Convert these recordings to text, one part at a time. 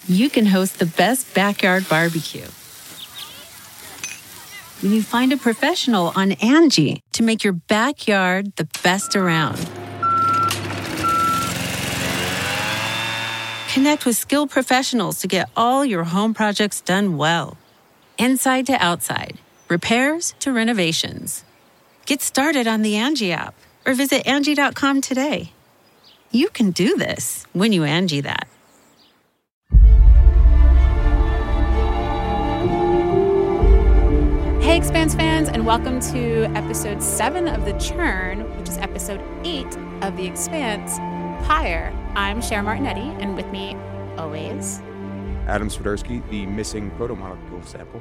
you can host the best backyard barbecue. When you find a professional on Angie to make your backyard the best around. Connect with skilled professionals to get all your home projects done well. Inside to outside, repairs to renovations. Get started on the Angie app or visit Angie.com today. You can do this when you Angie that. Hey, Expanse fans, and welcome to episode 7 of The Churn, which is episode 8 of The Expanse, Pyre. I'm Cher Martinetti, and with me, always, Adam Swiderski, the missing proto-molecule sample.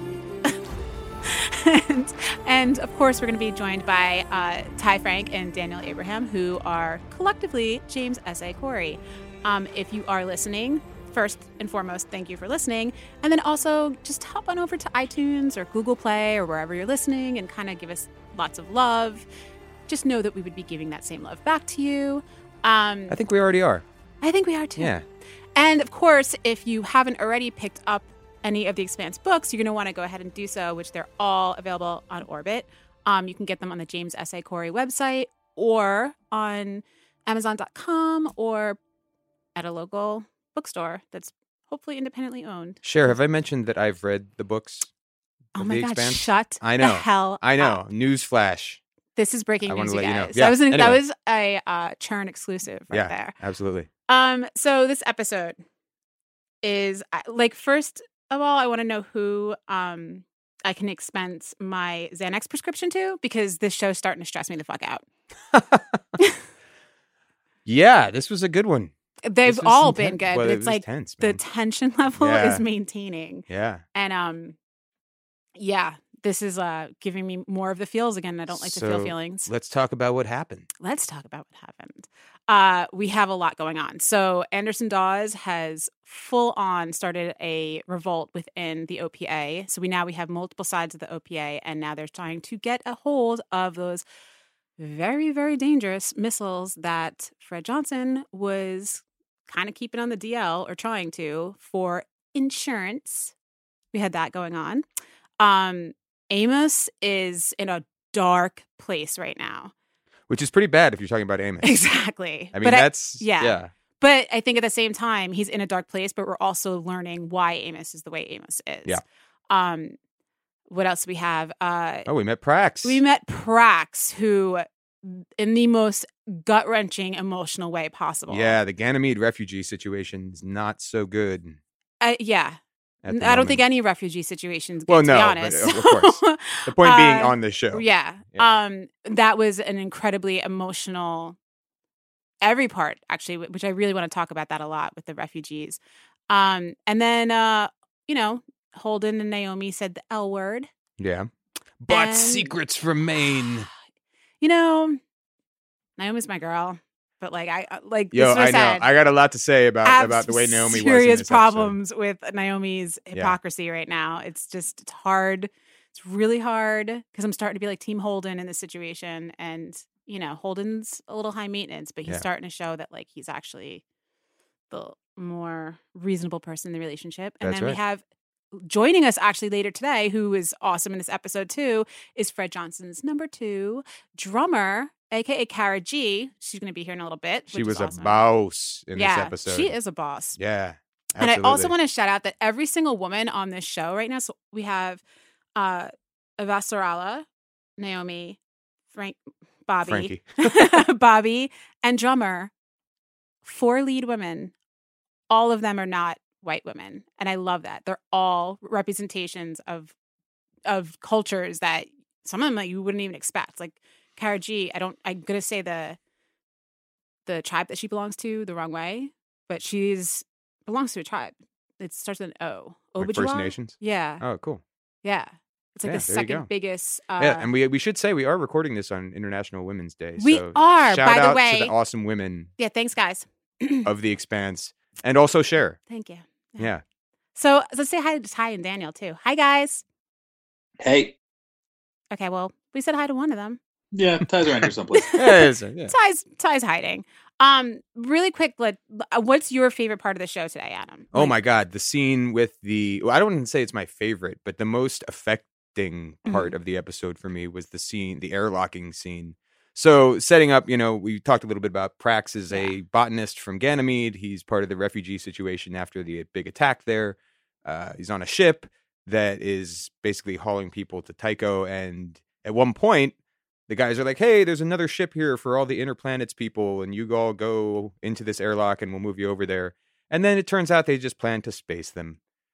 and of course, we're going to be joined by Ty Frank and Daniel Abraham, who are collectively James S.A. Corey. If you are listening, first and foremost, thank you for listening. And then also just hop on over to iTunes or Google Play or wherever you're listening and kind of give us lots of love. Just know that we would be giving that same love back to you. I think we already are. I think we are too. Yeah. And of course, if you haven't already picked up any of the Expanse books, you're going to want to go ahead and do so, which they're all available on Orbit. You can get them on the James S.A. Corey website or on Amazon.com or at a local bookstore that's hopefully independently owned. Cher, have I mentioned that I've read the books Oh of my The God, Expanse? shut I know. the hell I know. up. Newsflash. This is breaking I news, wanted to you let you know. guys. Yeah, That anyway. was a Churn exclusive right there. Absolutely. So this episode is, first of all, I want to know who I can expense my Xanax prescription to, because this show's starting to stress me the fuck out. Yeah, this was a good one. They've all been good, Well, but it it's was like tense, the man. tension level Yeah. is maintaining. Yeah. And yeah, this is giving me more of the feels again. I don't like to feel So, feelings. Let's talk about what happened. Let's talk about what happened. We have a lot going on. So Anderson Dawes has full on started a revolt within the OPA. So we have multiple sides of the OPA, and now they're trying to get a hold of those very, very dangerous missiles that Fred Johnson was kind of keeping on the DL, or trying to, for insurance. We had that going on. Amos is in a dark place right now. Which is pretty bad if you're talking about Amos. Exactly. I mean, yeah. But I think at the same time, he's in a dark place, but we're also learning why Amos is the way Amos is. Yeah. What else do we have? We met Prax. We met Prax, who, in the most gut-wrenching, emotional way possible. Yeah, the Ganymede refugee situation is not so good. Yeah. at the I don't moment. think any refugee situation's good, Well, to no, be but honest. of course. The point being on the show. Yeah. Yeah. That was an incredibly emotional, every part, actually, which I really want to talk about that a lot with the refugees. And then, Holden and Naomi said the L word. Yeah. But And- secrets remain. Naomi's my girl. But Yo, this is what I know. said. I got a lot to say about the way Naomi was in serious this problems with Naomi's hypocrisy right now. It's hard. It's really hard because I'm starting to be like Team Holden in this situation. And, Holden's a little high maintenance, but he's starting to show that he's actually the more reasonable person in the relationship. And That's then we right. have joining us actually later today, who is awesome in this episode too, is Fred Johnson's number 2 drummer, aka Kara G. She's going to be here in a little bit. She which was is awesome. a boss in this episode. She is a boss. Yeah. And Absolutely. I also want to shout out that every single woman on this show right now, so we have Avasarala, Naomi, Bobby, Frankie. Bobby, and drummer, 4 lead women. All of them are not white women. And I love that. They're all representations of cultures that some of them you wouldn't even expect. Like Kara G, I'm gonna say the tribe that she belongs to the wrong way, but belongs to a tribe. It starts with an O. Like First Nations? Yeah. Oh, cool. Yeah. It's like Yeah, the there you go. second biggest. Yeah, and we should say we are recording this on International Women's Day. We so are, shout by the out way. to the awesome women Yeah, thanks, guys. of The Expanse. And also Cher. Thank you. Yeah. So let's say hi to Ty and Daniel, too. Hi, guys. Hey. Okay, well, we said hi to one of them. Yeah, Ty's around here someplace. Yeah. Ty's hiding. Really quick, what's your favorite part of the show today, Adam? Oh my God, the scene with well, I don't even say it's my favorite, but the most affecting part of the episode for me was the airlocking scene. So setting up, we talked a little bit about Prax is a botanist from Ganymede. He's part of the refugee situation after the big attack there. He's on a ship that is basically hauling people to Tycho. And at one point, the guys are like, hey, there's another ship here for all the Inner Planets people, and you all go into this airlock and we'll move you over there. And then it turns out they just plan to space them.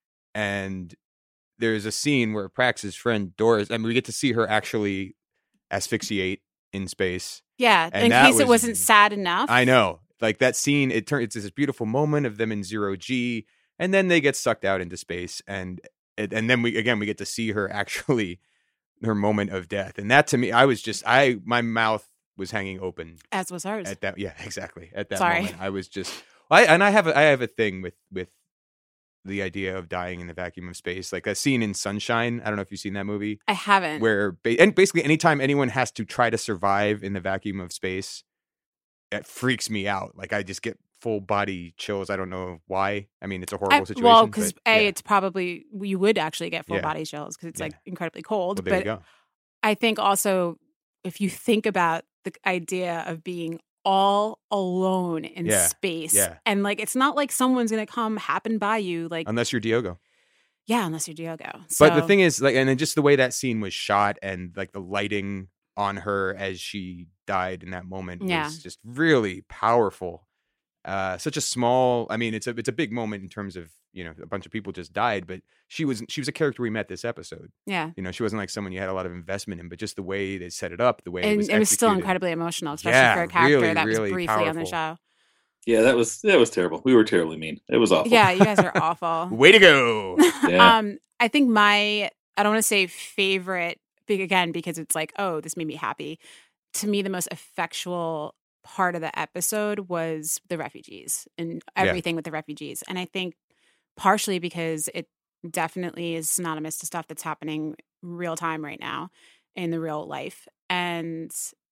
And there's a scene where Prax's friend Doris, we get to see her actually asphyxiate in space. Yeah, in case it wasn't sad enough. I know. Like that scene, it's this beautiful moment of them in 0G, and then they get sucked out into space. And then we get to see her actually, her moment of death. And that to me, my mouth was hanging open. As was ours. At that, yeah, exactly. At that Sorry. moment, I was just, I have a thing with the idea of dying in the vacuum of space. Like that scene in Sunshine. I don't know if you've seen that movie. I haven't. Where, and basically anytime anyone has to try to survive in the vacuum of space, it freaks me out. Like I just get full body chills. I don't know why. I mean, it's a horrible situation. Well, because it's probably, you would actually get full body chills because it's like incredibly cold. Well, there you go. I think also if you think about the idea of being all alone in space, and like it's not like someone's gonna come happen by you, like unless you're Diogo. Yeah, unless you're Diogo. But the thing is, like, and then just the way that scene was shot and like the lighting on her as she died in that moment was just really powerful. Such a small, it's a big moment in terms of, a bunch of people just died, but she was a character we met this episode. Yeah. She wasn't like someone you had a lot of investment in, but just the way they set it up, the way it was executed. It was still incredibly emotional, especially for a character that was briefly powerful on the show. Yeah, that was terrible. We were terribly mean. It was awful. Yeah, you guys are awful. Way to go. Yeah. I think I don't want to say favorite, again, because it's like, oh, this made me happy. To me, the most effectual part of the episode was the refugees and everything with the refugees. And I think partially because it definitely is synonymous to stuff that's happening real time right now in the real life. And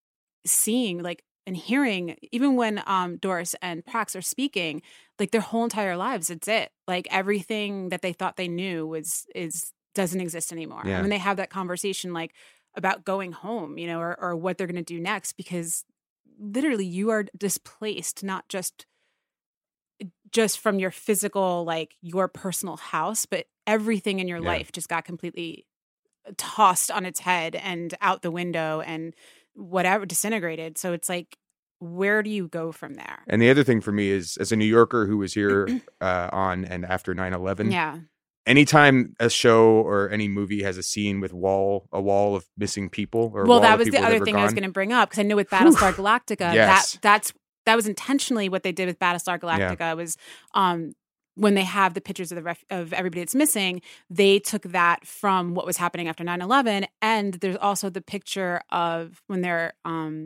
seeing and hearing, even when Doris and Prax are speaking, like their whole entire lives, it's it. Like everything that they thought they knew doesn't exist anymore. Yeah. I mean, they have that conversation like about going home, or what they're going to do next, because literally you are displaced, not just from your physical, like your personal house, but everything in your life just got completely tossed on its head and out the window and whatever, disintegrated. So it's like, where do you go from there? And the other thing for me is, as a New Yorker who was here on and after 9/11, anytime a show or any movie has a scene with a wall of missing people, that was the other thing I was going to bring up, because I know with Battlestar Galactica, that was intentionally what they did with Battlestar Galactica was when they have the pictures of everybody that's missing, they took that from what was happening after 9/11, and there's also the picture of when they're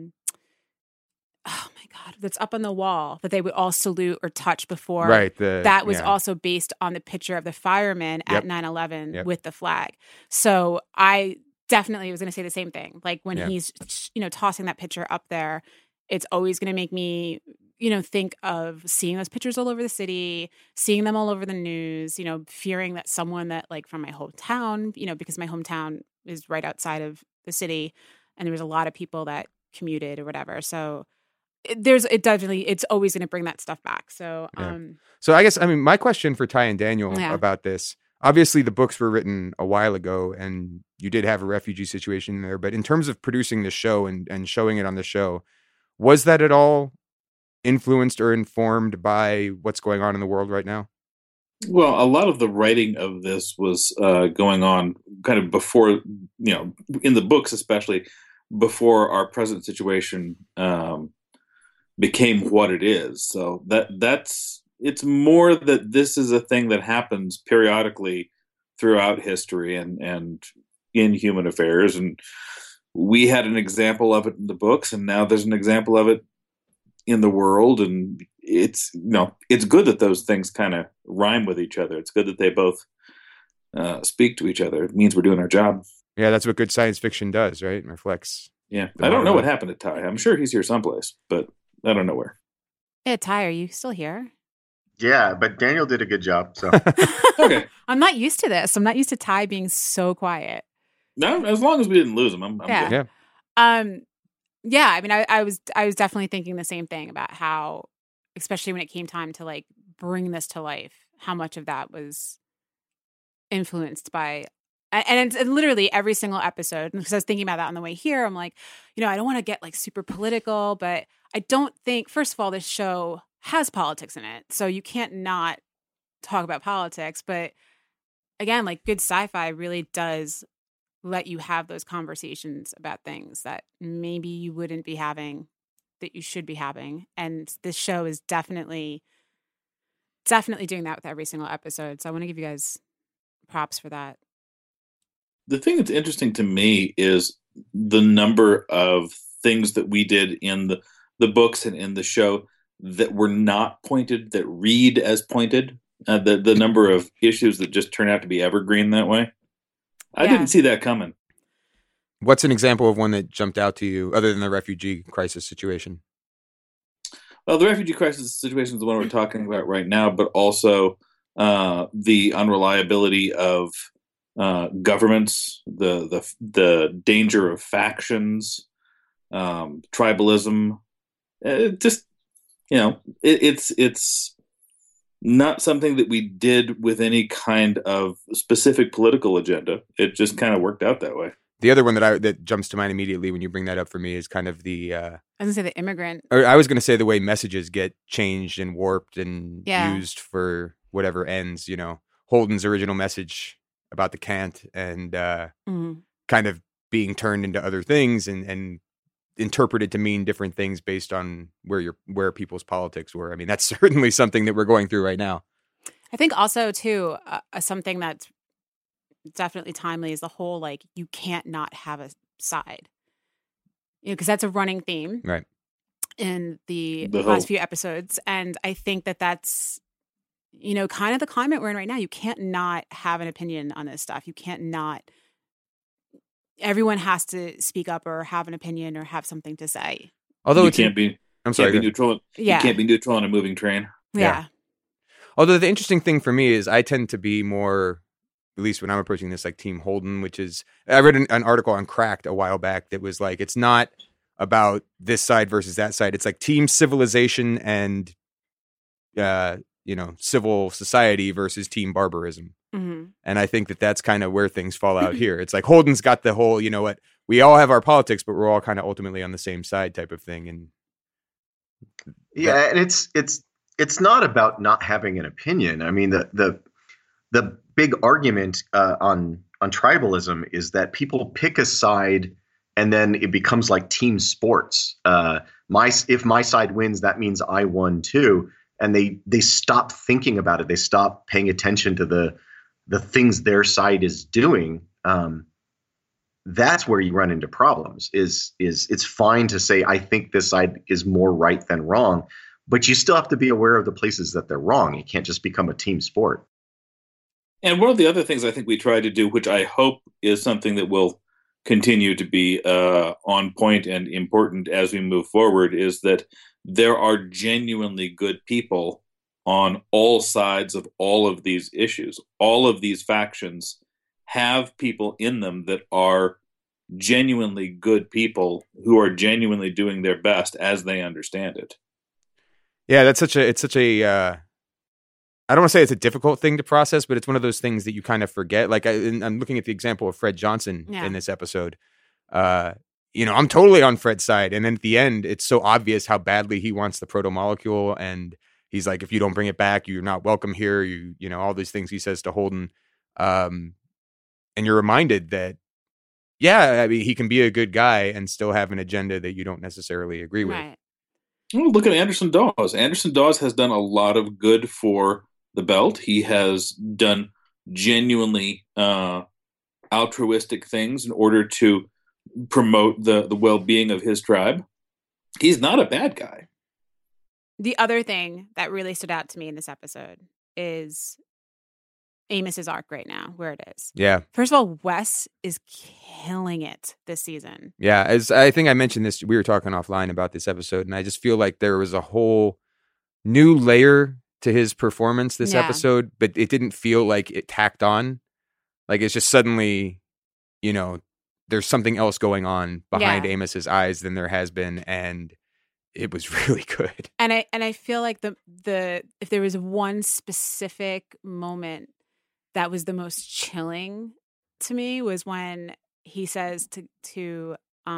oh my God, that's up on the wall that they would all salute or touch before. Right. That was also based on the picture of the firemen at 9/11 with the flag. So I definitely was going to say the same thing. Like when he's, tossing that picture up there, it's always going to make me, think of seeing those pictures all over the city, seeing them all over the news, fearing that someone that like from my hometown, because my hometown is right outside of the city and there was a lot of people that commuted or whatever. So it's always going to bring that stuff back. So, So I guess, my question for Ty and Daniel about this, obviously the books were written a while ago and you did have a refugee situation there, but in terms of producing the show and showing it on the show, was that at all influenced or informed by what's going on in the world right now? Well, a lot of the writing of this was going on kind of before, in the books, especially before our present situation became what it is. So it's more that this is a thing that happens periodically throughout history and in human affairs. And we had an example of it in the books, and now there's an example of it in the world. And it's good that those things kind of rhyme with each other. It's good that they both speak to each other. It means we're doing our job. Yeah, that's what good science fiction does, right? It reflects. Yeah. I don't know what happened to Ty. I'm sure he's here someplace, but I don't know where. Yeah, Ty, are you still here? Yeah, but Daniel did a good job. So Okay. I'm not used to this. I'm not used to Ty being so quiet. No, as long as we didn't lose him, I'm Yeah. good. Yeah. Yeah, I mean, I was definitely thinking the same thing about how, especially when it came time to like bring this to life, how much of that was influenced by, and it's literally every single episode. Because I was thinking about that on the way here. I'm like, I don't want to get like super political, but I don't think, first of all, this show has politics in it, so you can't not talk about politics. But again, like good sci-fi really does let you have those conversations about things that maybe you wouldn't be having, that you should be having. And this show is definitely doing that with every single episode. So I want to give you guys props for that. The thing that's interesting to me is the number of things that we did in the books and in the show that were not pointed, that read as pointed. The number of issues that just turn out to be evergreen that way. I didn't see that coming. What's an example of one that jumped out to you other than the refugee crisis situation? Well, the refugee crisis situation is the one we're talking about right now, but also the unreliability of governments, the danger of factions, tribalism. It's not something that we did with any kind of specific political agenda. It just kind of worked out that way. The other one that jumps to mind immediately when you bring that up for me is kind of the I was gonna say the immigrant. Or I was gonna say the way messages get changed and warped and Yeah. used for whatever ends. Holden's original message about the Kant and kind of being turned into other things and interpreted to mean different things based on where people's politics were. I mean, that's certainly something that we're going through right now. I think also too something that's definitely timely is the whole like you can't not have a side, because that's a running theme Right. in the The last whole- few episodes, and I think that's kind of the climate we're in right now. You can't not have an opinion on this stuff. You can't not. Everyone has to speak up or have an opinion or have something to say. Although you it's can't be I'm sorry. can't be neutral. Yeah. You can't be neutral on a moving train. Yeah. Although the interesting thing for me is I tend to be more, at least when I'm approaching this, like Team Holden, which is, I read an article on Cracked a while back that was like, it's not about this side versus that side. It's like Team Civilization and, civil society versus Team Barbarism. Mm-hmm. And I think that that's kind of where things fall out here. It's like Holden's got the whole, we all have our politics, but we're all kind of ultimately on the same side type of thing. And yeah, and it's not about not having an opinion. I mean, the big argument on tribalism is that people pick a side and then it becomes like team sports. If my side wins, that means I won too. And they stop thinking about it. They stop paying attention to the things their side is doing. That's where you run into problems. Is it's fine to say I think this side is more right than wrong, but you still have to be aware of the places that they're wrong. It can't just become a team sport. And one of the other things I think we try to do, which I hope is something that will continue to be on point and important as we move forward, is that there are genuinely good people on all sides of all of these issues. All of these factions have people in them that are genuinely good people who are genuinely doing their best as they understand it. yeah, it's such a, I don't want to say it's a difficult thing to process, but it's one of those things that you kind of forget. Like I'm looking at the example of Fred Johnson in this episode. I'm totally on Fred's side. And then at the end, it's so obvious how badly he wants the proto-molecule. And he's like, if you don't bring it back, you're not welcome here. All these things he says to Holden. And you're reminded that, yeah, I mean, he can be a good guy and still have an agenda that you don't necessarily agree with. Right. Well, look at Anderson Dawes. Anderson Dawes has done a lot of good for the belt. He has done genuinely altruistic things in order to promote the well-being of his tribe. He's not a bad guy. The other thing that really stood out to me in this episode is Amos's arc right now, where it is. Yeah. First of all, Wes is killing it this season. Yeah. As I think I mentioned this, we were talking offline about this episode, and I just feel like there was a whole new layer to his performance this Yeah. episode, but it didn't feel like it tacked on. Like it's just suddenly, you know, there's something else going on behind Yeah. Amos's eyes than there has been, and it was really good. And I feel like the if there was one specific moment that was the most chilling to me was when he says to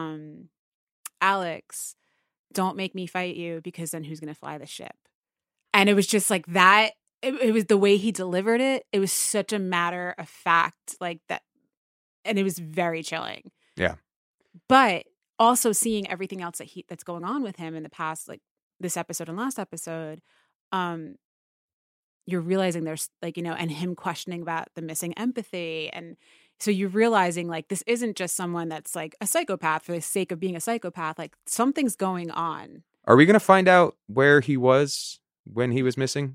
Alex, "Don't make me fight you, because then who's going to fly the ship?" And it was just like that. It was the way he delivered it. It was such a matter of fact, like that, and it was very chilling. Yeah. But also seeing everything else that's going on with him in the past, like this episode and last episode, you're realizing there's like, you know, and him questioning about the missing empathy. And so you're realizing like this isn't just someone that's like a psychopath for the sake of being a psychopath. Like something's going on. Are we going to find out where he was when he was missing?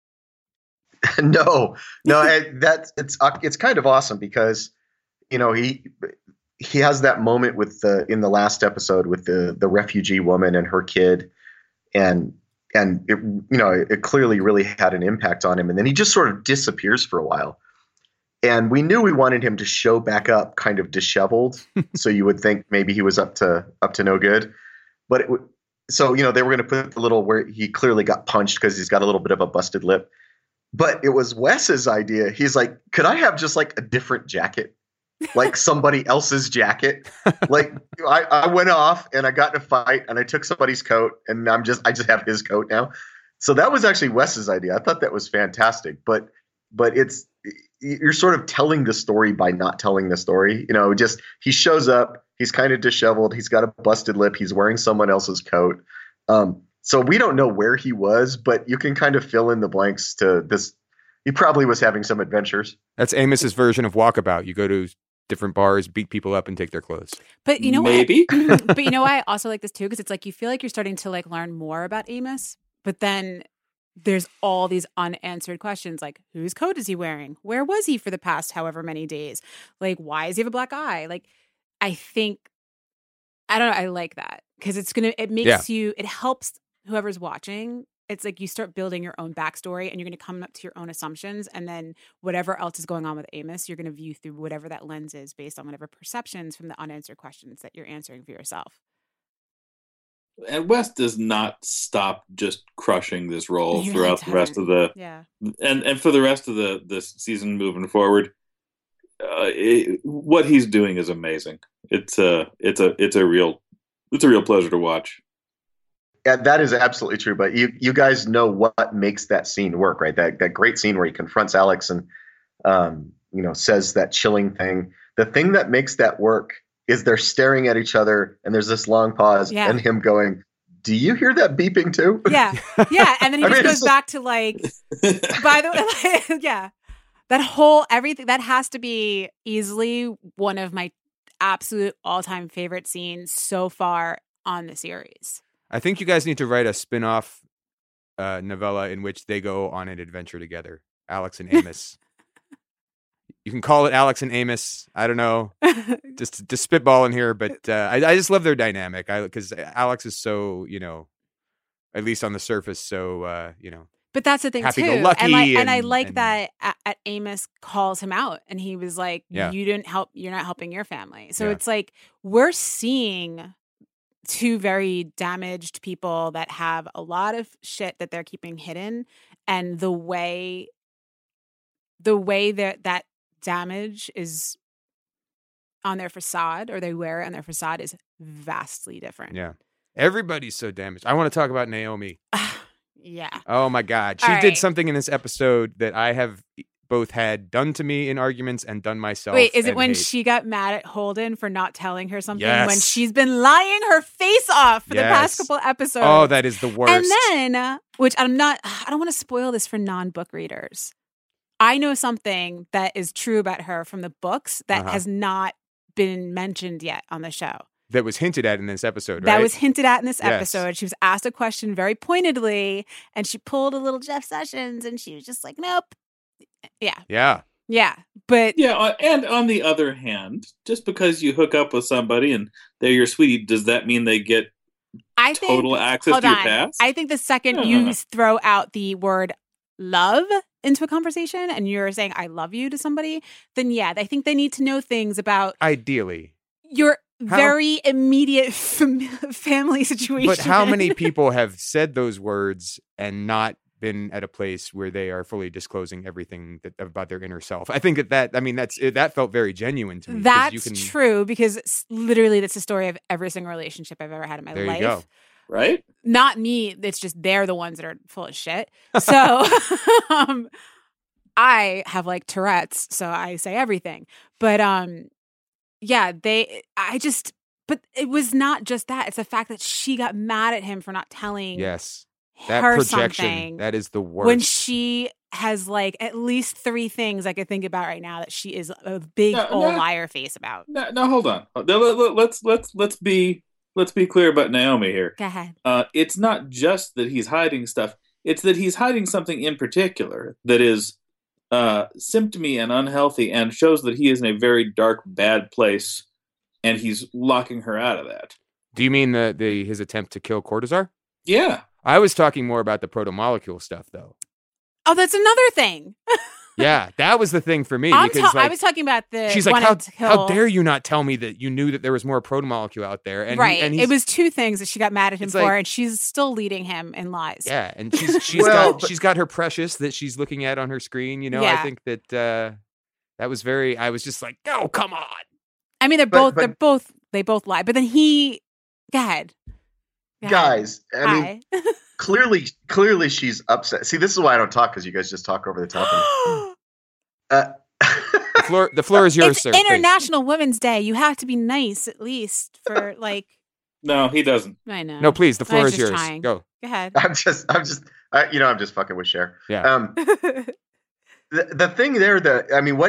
No, it's kind of awesome because, you know, he has that moment with in the last episode with the refugee woman and her kid, and it, you know, it clearly really had an impact on him, and then he just sort of disappears for a while, and we knew we wanted him to show back up kind of disheveled, so you would think maybe he was up to no good, but so, you know, they were going to put the little where he clearly got punched because he's got a little bit of a busted lip. But it was Wes's idea. He's like, could I have just like a different jacket? Like somebody else's jacket? Like I went off and I got in a fight and I took somebody's coat and I just have his coat now. So that was actually Wes's idea. I thought that was fantastic. But you're sort of telling the story by not telling the story. You know, just he shows up, he's kind of disheveled, he's got a busted lip, he's wearing someone else's coat. So we don't know where he was, but you can kind of fill in the blanks to this. He probably was having some adventures. That's Amos's version of Walkabout. You go to different bars, beat people up, and take their clothes. But you know Maybe. but you know why I also like this too? Because it's like you feel like you're starting to like learn more about Amos, but then there's all these unanswered questions like whose coat is he wearing? Where was he for the past however many days? Like why does he have a black eye? Like I think I don't know, I like that because it makes you, it helps whoever's watching. It's like you start building your own backstory and you're going to come up to your own assumptions. And then whatever else is going on with Amos, you're going to view through whatever that lens is based on whatever perceptions from the unanswered questions that you're answering for yourself. And Wes does not stop just crushing this role He throughout the rest of the and for the rest of this season moving forward. What he's doing is amazing. It's a real pleasure to watch. Yeah, that is absolutely true. But you guys know what makes that scene work, right? That great scene where he confronts Alex and you know, says that chilling thing. The thing that makes that work is they're staring at each other and there's this long pause and him going, "Do you hear that beeping too?" Yeah. Yeah. And then he just goes back to like, by the way, like, yeah, that whole everything that has to be easily one of my absolute all-time favorite scenes so far on the series. I think you guys need to write a spin-off novella in which they go on an adventure together. Alex and Amos. You can call it Alex and Amos. I don't know. just spitballing here, but I just love their dynamic. Because Alex is so, you know, at least on the surface, so you know. But that's the thing too, and I like that Amos calls him out, and he was like, "You didn't help. You're not helping your family." So it's like we're seeing two very damaged people that have a lot of shit that they're keeping hidden, and the way that damage is on their facade, or they wear it on their facade, is vastly different. Yeah, everybody's so damaged. I want to talk about Naomi. Yeah. Oh my God, she did something in this episode that I have both had done to me in arguments and done myself. Wait, is it when she got mad at Holden for not telling her something when Yes. she's been lying her face off for the past couple episodes? Oh, that is the worst. And then, which I don't want to spoil this for non-book readers. I know something that is true about her from the books that has not been mentioned yet on the show. That was hinted at in this episode, right? That was hinted at in this Yes. episode. She was asked a question very pointedly, and she pulled a little Jeff Sessions, and she was just like, nope. Yeah. Yeah. Yeah. But yeah, and on the other hand, just because you hook up with somebody and they're your sweetie, does that mean they get I think total access hold to your on. past? I think the second you throw out the word love into a conversation and you're saying I love you to somebody, then yeah, I think they need to know things about Ideally. your very immediate family situation. But how many people have said those words and not been at a place where they are fully disclosing everything about their inner self? I think that felt very genuine to me. That's true, because literally that's the story of every single relationship I've ever had in my life. There you go. Right? Not me. It's just they're the ones that are full of shit. So I have like Tourette's, so I say everything. But yeah, but it was not just that. It's the fact that she got mad at him for not telling Yes. That her projection, something. that is the worst. When she has like at least 3 things I could think about right now that she is a big old liar face about. No, hold on. Let's be clear about Naomi here. Go ahead. It's not just that he's hiding stuff. It's that he's hiding something in particular that is symptomy and unhealthy and shows that he is in a very dark, bad place, and he's locking her out of that. Do you mean his attempt to kill Cortazar? Yeah. I was talking more about the proto-molecule stuff, though. Oh, that's another thing. Yeah, that was the thing for me. I was talking about she's like, how dare you not tell me that you knew that there was more proto-molecule out there? And right. It was 2 things that she got mad at him for, and she's still leading him in lies. Yeah, and she's got her precious that she's looking at on her screen. You know, yeah. I think that that was very. I was just like, no, come on. I mean, they both lie, but then go ahead. Guys, I mean, clearly she's upset. See, this is why I don't talk, because you guys just talk over the top of me. The floor is yours, it's sir. International Women's Day. You have to be nice, at least, for like. No, he doesn't. I know. No, please. The floor is yours. Trying. Go ahead. I'm just fucking with Cher. Yeah. The thing there,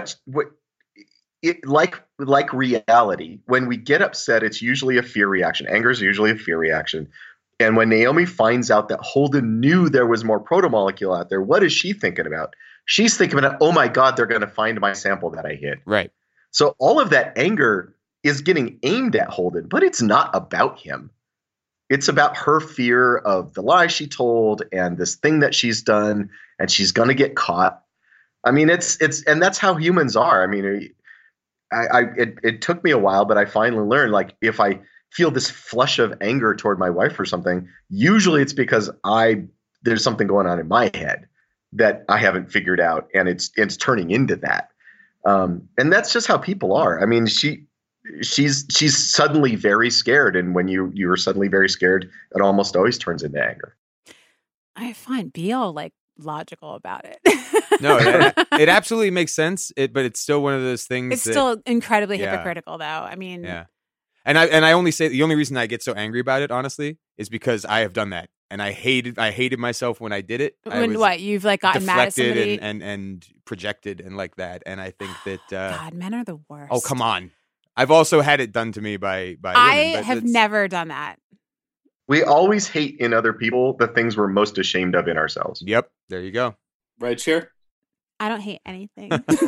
like reality, when we get upset, it's usually a fear reaction. Anger is usually a fear reaction. And when Naomi finds out that Holden knew there was more protomolecule out there, what is she thinking about? She's thinking about, oh my God, they're going to find my sample that I hid. Right. So all of that anger is getting aimed at Holden, but it's not about him. It's about her fear of the lie she told and this thing that she's done, and she's going to get caught. I mean, and that's how humans are. I mean, it took me a while, but I finally learned, like, if I feel this flush of anger toward my wife or something, usually it's because there's something going on in my head that I haven't figured out, and it's turning into that. And that's just how people are. I mean, she's suddenly very scared, and when you're suddenly very scared, it almost always turns into anger. I find Beale like logical about it. No, it absolutely makes sense. But it's still one of those things. It's still incredibly hypocritical, though. I mean, yeah. And I only say the only reason I get so angry about it, honestly, is because I have done that, and I hated myself when I did it. You've like gotten mad at somebody and projected and like that, and I think that God, men are the worst. Oh, come on! I've also had it done to me by women. I have never done that. We always hate in other people the things we're most ashamed of in ourselves. Yep, there you go. Right, Cher? I don't hate anything.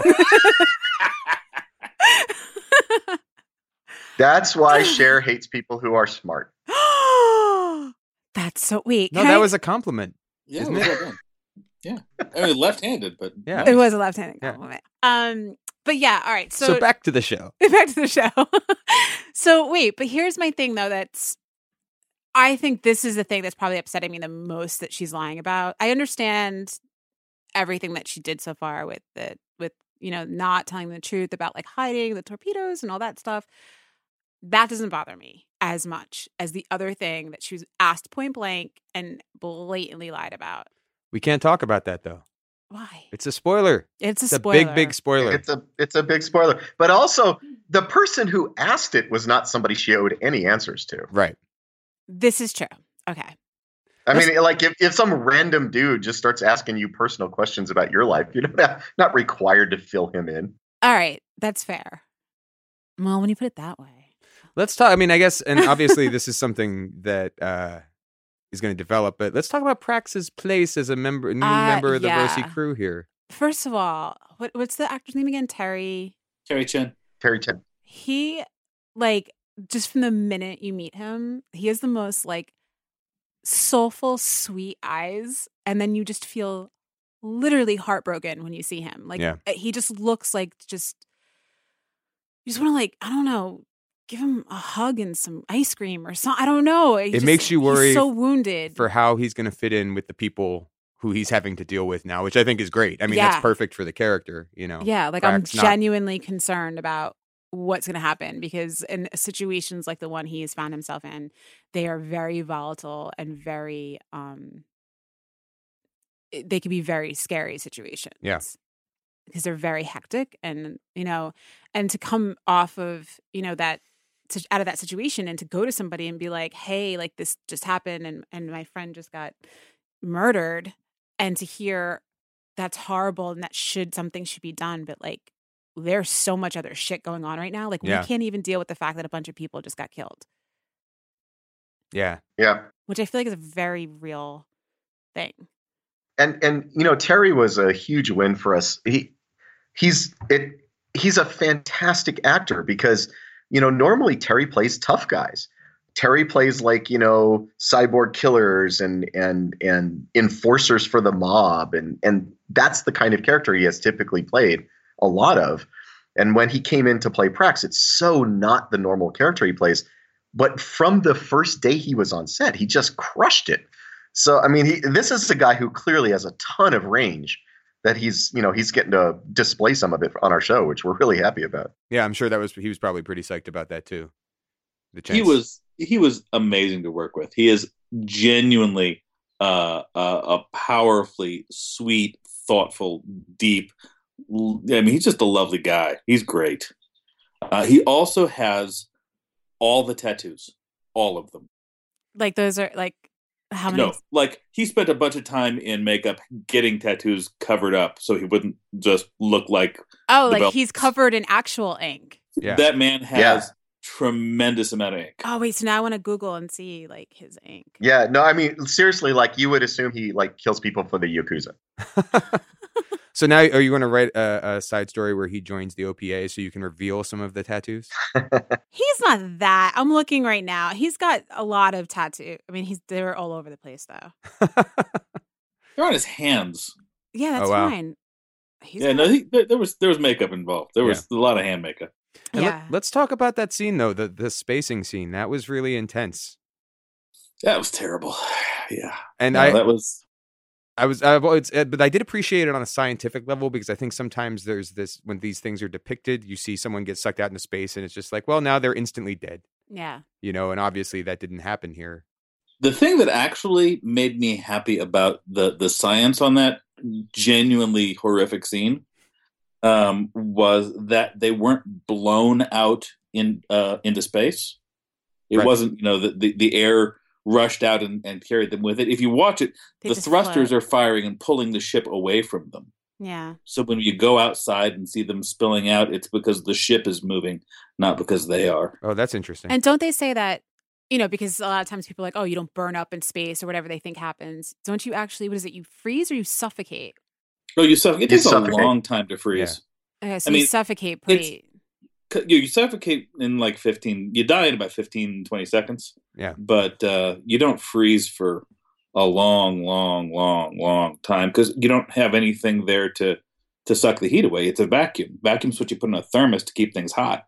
That's why Cher hates people who are smart. That's so weak. No, that was a compliment. Yeah, isn't it? Yeah. I mean, left-handed, but yeah, it was a left-handed compliment. Yeah. But yeah, all right. So back to the show. Back to the show. So wait, but here's my thing though. I think this is the thing that's probably upsetting me the most that she's lying about. I understand everything that she did so far with not telling the truth about like hiding the torpedoes and all that stuff. That doesn't bother me as much as the other thing that she was asked point blank and blatantly lied about. We can't talk about that though. Why? It's a spoiler. It's a spoiler. Big spoiler. It's a big spoiler. But also, the person who asked it was not somebody she owed any answers to. Right. This is true. Okay. I mean, like if some random dude just starts asking you personal questions about your life, you're not required to fill him in. All right. That's fair. Well, when you put it that way. Let's talk. I mean, I guess, and obviously this is something that is going to develop, but let's talk about Prax's place as a new member of the Rosie crew here. First of all, what's the actor's name again? Terry Chen. Terry Chen. He, like, just from the minute you meet him, he has the most like soulful, sweet eyes, and then you just feel literally heartbroken when you see him. Like he just looks like you just want to like, I don't know, give him a hug and some ice cream or something. I don't know. It makes you worry. He's so wounded for how he's going to fit in with the people who he's having to deal with now, which I think is great. I mean, that's perfect for the character, you know. Yeah, like I'm genuinely concerned about what's going to happen, because in situations like the one he has found himself in, they are very volatile and very they can be very scary situations. Yeah. Because they're very hectic, and you know, and to come off of, you know, that out of that situation and to go to somebody and be like, hey, like this just happened and my friend just got murdered, and to hear that's horrible and that something should be done, but like there's so much other shit going on right now. Like we can't even deal with the fact that a bunch of people just got killed. Yeah. Yeah. Which I feel like is a very real thing. And you know, Terry was a huge win for us. He's a fantastic actor, because, you know, normally Terry plays tough guys. Terry plays like, you know, cyborg killers and enforcers for the mob, and that's the kind of character he has typically played a lot of. And when he came in to play Prax, it's so not the normal character he plays. But from the first day he was on set, he just crushed it. So, I mean, this is a guy who clearly has a ton of range that he's getting to display some of it on our show, which we're really happy about. Yeah, I'm sure he was probably pretty psyched about that too. The chance. He was amazing to work with. He is genuinely a powerfully sweet, thoughtful, deep. I mean, he's just a lovely guy. He's great. He also has all the tattoos, all of them. Like those are like how many? No, like he spent a bunch of time in makeup getting tattoos covered up so he wouldn't just look like. Oh, like he's covered in actual ink. Yeah. That man has tremendous amount of ink. Oh wait, so now I want to Google and see like his ink. Yeah, no, I mean seriously, like you would assume he like kills people for the Yakuza. So now, are you going to write a side story where he joins the OPA so you can reveal some of the tattoos? He's not that. I'm looking right now. He's got a lot of tattoo. I mean, they're all over the place though. They're on his hands. Yeah, that's fine. There was makeup involved. There was a lot of hand makeup. And let's talk about that scene though, the spacing scene. That was really intense. That was terrible. Yeah, and but I did appreciate it on a scientific level, because I think sometimes there's this, when these things are depicted, you see someone get sucked out into space and it's just like, well, now they're instantly dead. Yeah. You know, and obviously that didn't happen here. The thing that actually made me happy about the science on that genuinely horrific scene was that they weren't blown out into space. It wasn't, you know, the air rushed out and carried them with it. If you watch it, the thrusters are firing and pulling the ship away from them. Yeah. So when you go outside and see them spilling out, it's because the ship is moving, not because they are. Oh, that's interesting. And don't they say that, you know, because a lot of times people are like, oh, you don't burn up in space or whatever they think happens. Don't you actually, what is it, you freeze or you suffocate? Oh, you suffocate. It takes a long time to freeze. Yeah. Okay, so you suffocate pretty... You suffocate in like 15, you die in about 15, 20 seconds. Yeah. But you don't freeze for a long time, because you don't have anything there to suck the heat away. It's a vacuum. Vacuum's what you put in a thermos to keep things hot.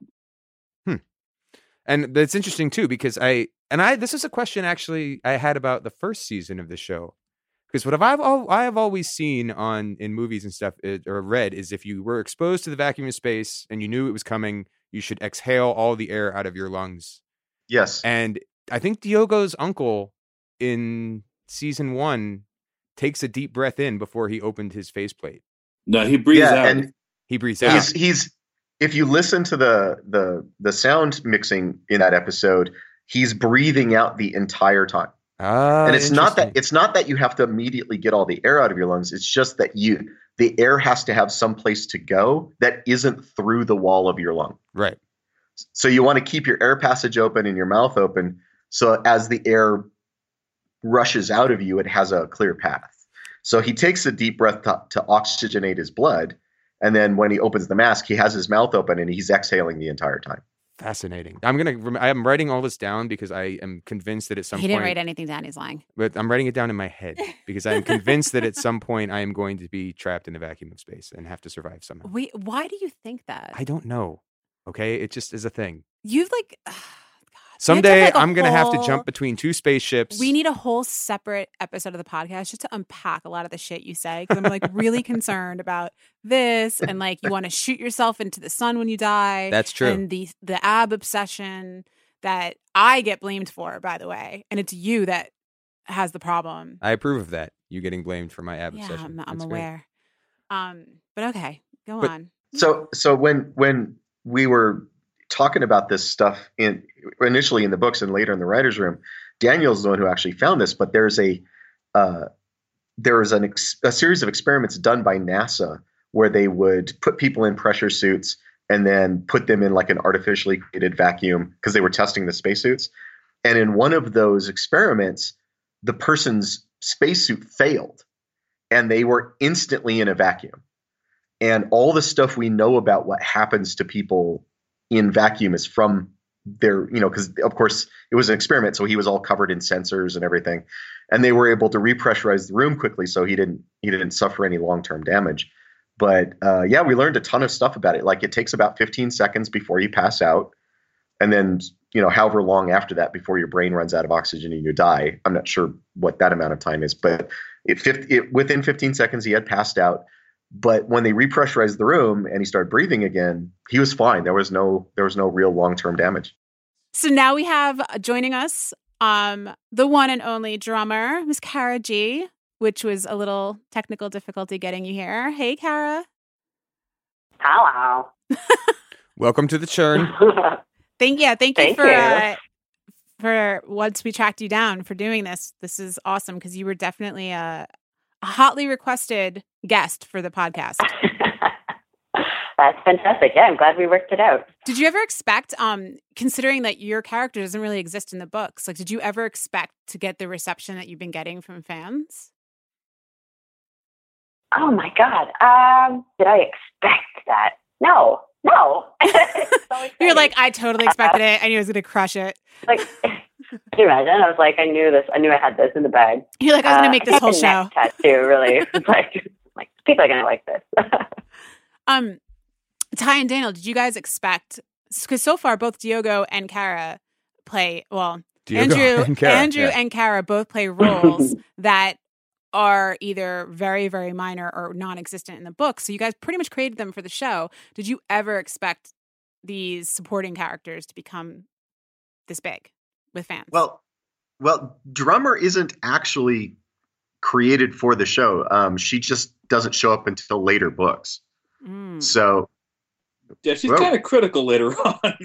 And it's interesting too, because this is a question actually I had about the first season of the show. Because what I have always seen in movies and stuff or read is, if you were exposed to the vacuum of space and you knew it was coming, you should exhale all the air out of your lungs. Yes. And I think Diogo's uncle in season 1 takes a deep breath in before he opened his faceplate. No, he breathes out. And he breathes out. He's if you listen to the sound mixing in that episode, he's breathing out the entire time. And it's not that you have to immediately get all the air out of your lungs. It's just that the air has to have some place to go that isn't through the wall of your lung. Right. So you want to keep your air passage open and your mouth open, so as the air rushes out of you, it has a clear path. So he takes a deep breath to oxygenate his blood, and then when he opens the mask, he has his mouth open and he's exhaling the entire time. Fascinating. I'm writing all this down because I am convinced that at some point... He didn't write anything down. He's lying. But I'm writing it down in my head because I am convinced that at some point I am going to be trapped in the vacuum of space and have to survive somehow. Wait, why do you think that? I don't know. Okay? It just is a thing. You've like... Someday I'm going to have to jump between two spaceships. We need a whole separate episode of the podcast just to unpack a lot of the shit you say. Because I'm like really concerned about this. And like you want to shoot yourself into the sun when you die. That's true. And the ab obsession that I get blamed for, by the way. And it's you that has the problem. I approve of that. You getting blamed for my ab obsession. I'm aware. But okay, go on. So when we were talking about this stuff initially in the books and later in the writer's room, Daniel's the one who actually found this, but there's a series of experiments done by NASA where they would put people in pressure suits and then put them in like an artificially created vacuum because they were testing the spacesuits. And in one of those experiments, the person's spacesuit failed and they were instantly in a vacuum. And all the stuff we know about what happens to people in vacuum is from their, because of course it was an experiment. So he was all covered in sensors and everything. And they were able to repressurize the room quickly. So he didn't suffer any long-term damage. But we learned a ton of stuff about it. Like it takes about 15 seconds before you pass out. And then, however long after that before your brain runs out of oxygen and you die. I'm not sure what that amount of time is, but within 15 seconds he had passed out. But when they repressurized the room and he started breathing again, he was fine. There was no real long-term damage. So now we have joining us the one and only drummer, Miss Kara G, which was a little technical difficulty getting you here. Hey, Kara. Hello. Welcome to the churn. Thank you for once we tracked you down for doing this. This is awesome because you were definitely a hotly requested guest for the podcast. That's fantastic. Yeah, I'm glad we worked it out. Did you ever expect, considering that your character doesn't really exist in the books, like did you ever expect to get the reception that you've been getting from fans? Oh my God. Did I expect that? No. You're like, I totally expected it. I knew I was going to crush it. Like, can you imagine? I was like, I knew I had this in the bag. You're like, I was going to make this whole show. Tattoo, really. like people are going to like this. Ty and Daniel, did you guys expect? Because so far, both Diogo and Kara play. Well, Andrew and Kara both play roles that are either very, very minor or non-existent in the book. So you guys pretty much created them for the show. Did you ever expect these supporting characters to become this big with fans? Well, Drummer isn't actually created for the show. She just doesn't show up until later books. So yeah, she's kind of critical later on.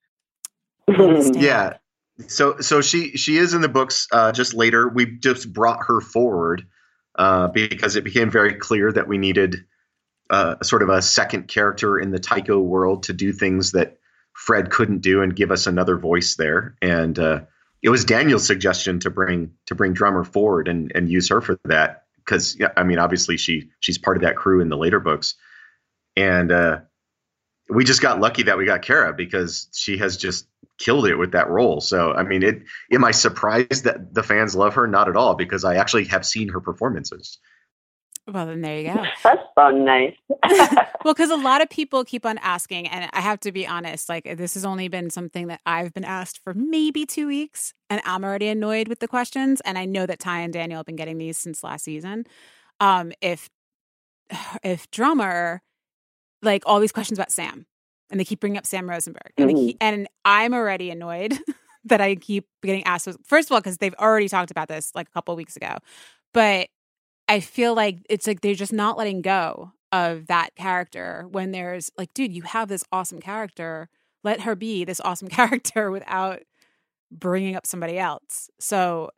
Yeah. So she is in the books just later. We just brought her forward because it became very clear that we needed sort of a second character in the Tycho world to do things that Fred couldn't do and give us another voice there. And it was Daniel's suggestion to bring Drummer forward and use her for that because I mean obviously she's part of that crew in the later books. And we just got lucky that we got Kara because she has just killed it with that role. So, I mean, am I surprised that the fans love her? Not at all, because I actually have seen her performances. Well, then there you go. That's so nice. Well, because a lot of people keep on asking, and I have to be honest, like this has only been something that I've been asked for maybe 2 weeks, and I'm already annoyed with the questions. And I know that Ty and Daniel have been getting these since last season. If Drummer, like all these questions about Sam, and they keep bringing up Sam Rosenberg, and I'm already annoyed that I keep getting asked. First of all, because they've already talked about this like a couple of weeks ago, but I feel like it's like they're just not letting go of that character when there's like, dude, you have this awesome character. Let her be this awesome character without bringing up somebody else. So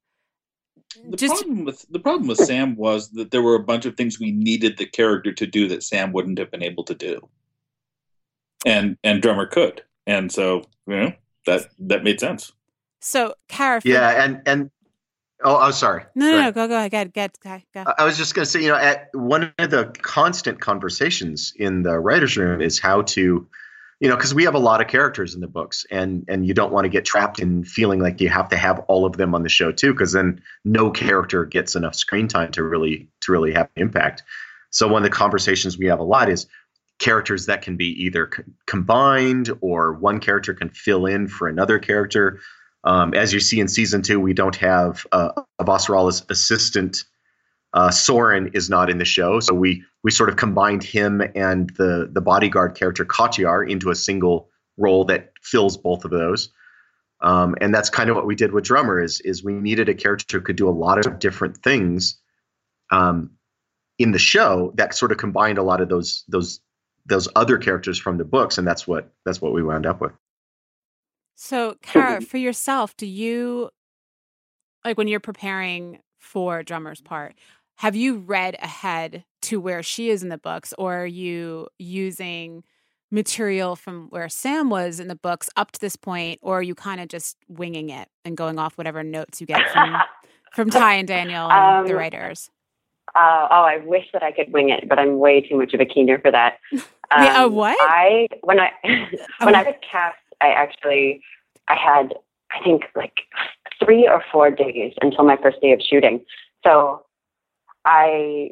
the problem with Sam was that there were a bunch of things we needed the character to do that Sam wouldn't have been able to do, and Drummer could, and so that made sense. So Kara, and oh, sorry. No, go ahead. Go. I was just going to say, at one of the constant conversations in the writers' room is how to because we have a lot of characters in the books, and you don't want to get trapped in feeling like you have to have all of them on the show too, because then no character gets enough screen time to really have impact. So one of the conversations we have a lot is characters that can be either combined, or one character can fill in for another character. As you see in season 2, we don't have Avasarala's assistant. Soren is not in the show, so we sort of combined him and the bodyguard character Katjar into a single role that fills both of those. And that's kind of what we did with Drummer. Is we needed a character who could do a lot of different things in the show that sort of combined a lot of those other characters from the books, and that's what we wound up with. So, Kara, for yourself, do you, like, when you're preparing for Drummer's part, have you read ahead to where she is in the books, or are you using material from where Sam was in the books up to this point, or are you kind of just winging it and going off whatever notes you get from Ty and Daniel and the writers? I wish that I could wing it, but I'm way too much of a keener for that. What? When I was cast, I had, I think, like 3 or 4 days until my first day of shooting. So I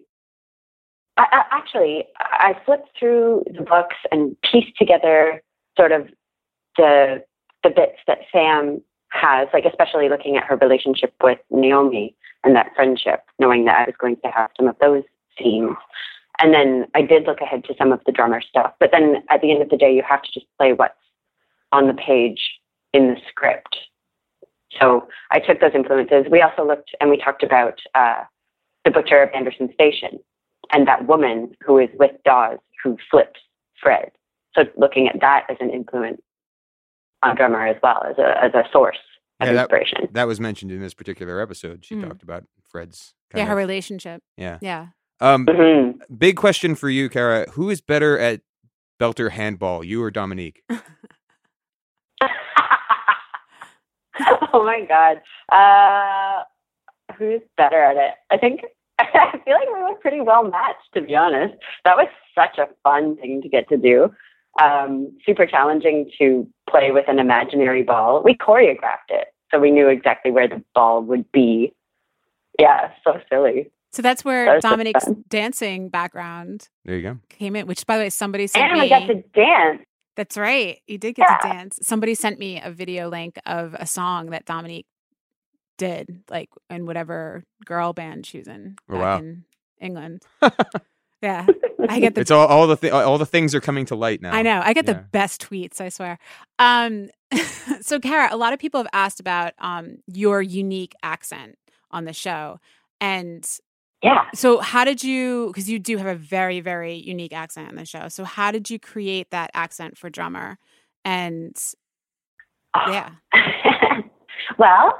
flipped through the books and pieced together sort of the bits that Sam has, like especially looking at her relationship with Naomi and that friendship, knowing that I was going to have some of those scenes. And then I did look ahead to some of the Drummer stuff. But then at the end of the day, you have to just play what's on the page in the script. So I took those influences. We also looked and we talked about the butcher of Anderson Station and that woman who is with Dawes who flips Fred. So looking at that as an influence on Drummer as well, as a source of inspiration. That was mentioned in this particular episode. She talked about Fred's her relationship. Yeah. Mm-hmm. Big question for you, Kara. Who is better at Belter handball, you or Dominique? Oh my God. Who's better at it? I feel like we were pretty well matched, to be honest. That was such a fun thing to get to do. Super challenging to play with an imaginary ball. We choreographed it, so we knew exactly where the ball would be. Yeah, so silly. So that's where Dominique's dancing background there you go came in, which, by the way, somebody sent me. And I got to dance. That's right. You did get to dance. Somebody sent me a video link of a song that Dominique did, like in whatever girl band she was in back in England. Yeah, I get the. It's all the things are coming to light now. I know. I get the best tweets, I swear. So, Kara, a lot of people have asked about your unique accent on the show, and so how did you? Because you do have a very, very unique accent on the show. So, how did you create that accent for Drummer? And well,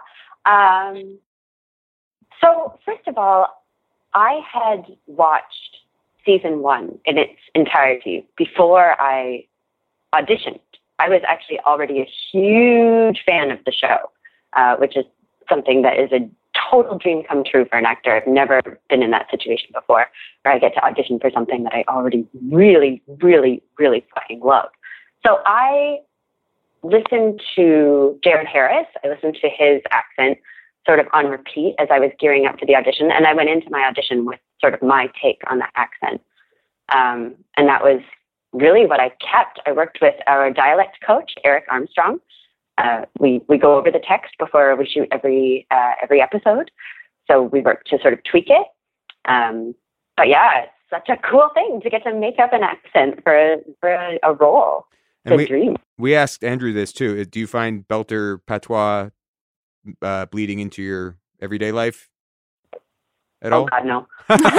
so first of all, I had watched season 1 in its entirety before I auditioned. I was actually already a huge fan of the show, which is something that is a total dream come true for an actor. I've never been in that situation before where I get to audition for something that I already really, really, really fucking love. So I listened to Jared Harris. I listened to his accent sort of on repeat as I was gearing up to the audition. And I went into my audition with sort of my take on that accent. And that was really what I kept. I worked with our dialect coach, Eric Armstrong. We go over the text before we shoot every episode. So we work to sort of tweak it. But yeah, it's such a cool thing to get to make up an accent for a role. It's a dream. We asked Andrew this too. Do you find Belter patois bleeding into your everyday life at all? God, no.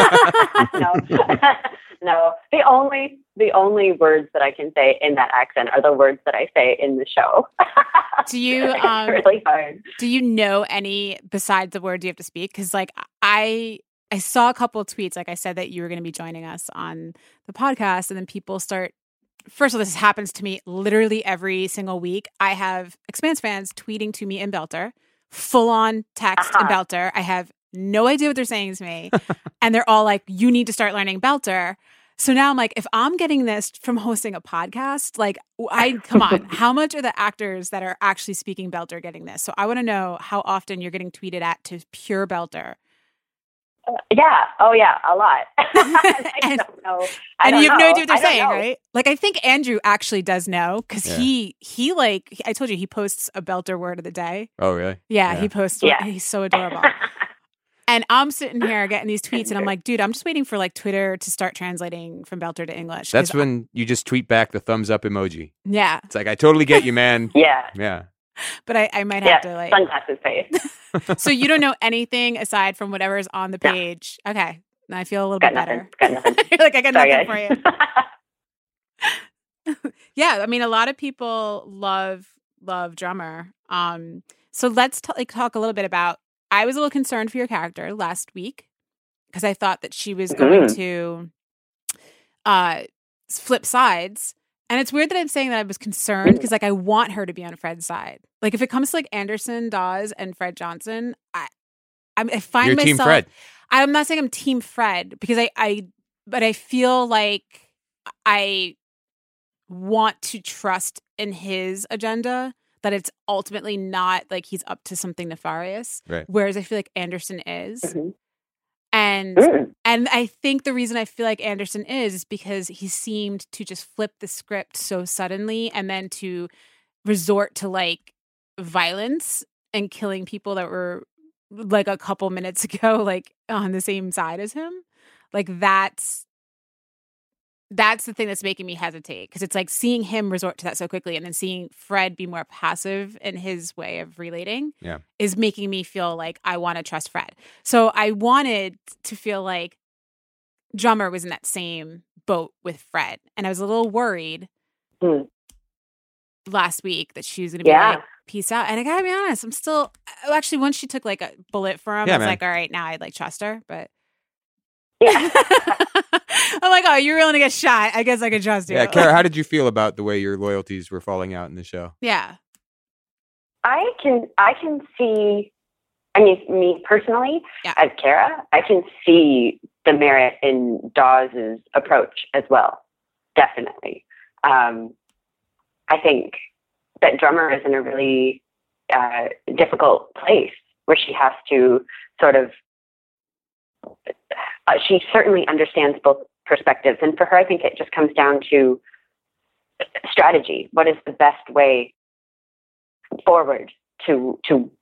No. The only words that I can say in that accent are the words that I say in the show. Do you it's really hard. Do you know any besides the words you have to speak? Because like I saw a couple of tweets, like I said, that you were going to be joining us on the podcast, and then people start. First of all, this happens to me literally every single week. I have Expanse fans tweeting to me in Belter, full on text in Belter. I have no idea what they're saying to me, and they're all like, "You need to start learning Belter." So now I'm like, if I'm getting this from hosting a podcast, like, come on, how much are the actors that are actually speaking Belter getting this? So I want to know how often you're getting tweeted at to pure Belter. Yeah. Oh, yeah. A lot. I don't know. And you have no idea what they're saying, right? Like, I think Andrew actually does know because he like, I told you, he posts a Belter word of the day. Oh, really? Yeah. He posts. Yeah. He's so adorable. And I'm sitting here getting these tweets and I'm like, dude, I'm just waiting for like Twitter to start translating from Belter to English. That's when you just tweet back the thumbs up emoji. Yeah. It's like, I totally get you, man. Yeah. But I might have to like sunglasses face. So you don't know anything aside from whatever's on the page. No. Okay. I feel a little bit better. Got nothing. Like I got nothing for you. Yeah. I mean, a lot of people love Drummer. So let's talk a little bit about, I was a little concerned for your character last week because I thought that she was going to flip sides. And it's weird that I'm saying that I was concerned because, like, I want her to be on Fred's side. Like, if it comes to, like, Anderson, Dawes, and Fred Johnson, I find myself... Team Fred. I'm not saying I'm Team Fred because but I feel like I want to trust in his agenda that it's ultimately not, like, he's up to something nefarious. Right. Whereas I feel like Anderson is. Mm-hmm. And I think the reason I feel like Anderson is because he seemed to just flip the script so suddenly and then to resort to like violence and killing people that were like a couple minutes ago, like on the same side as him. Like that's the thing that's making me hesitate because it's like seeing him resort to that so quickly and then seeing Fred be more passive in his way of relating is making me feel like I want to trust Fred. So I wanted to feel like Drummer was in that same boat with Fred. And I was a little worried last week that she was going to be like, peace out. And I gotta be honest, I'm still, actually, once she took like a bullet for him, I was like, all right, now I like trust her, but yeah. I'm like, oh, you're willing to get shot. I guess I can trust you. Yeah, Kara, how did you feel about the way your loyalties were falling out in the show? Yeah. I can see, I mean, me personally, as Kara, I can see the merit in Dawes' approach as well. Definitely. I think that Drummer is in a really difficult place where she has to sort of, she certainly understands both perspectives. And for her, I think it just comes down to strategy. What is the best way forward to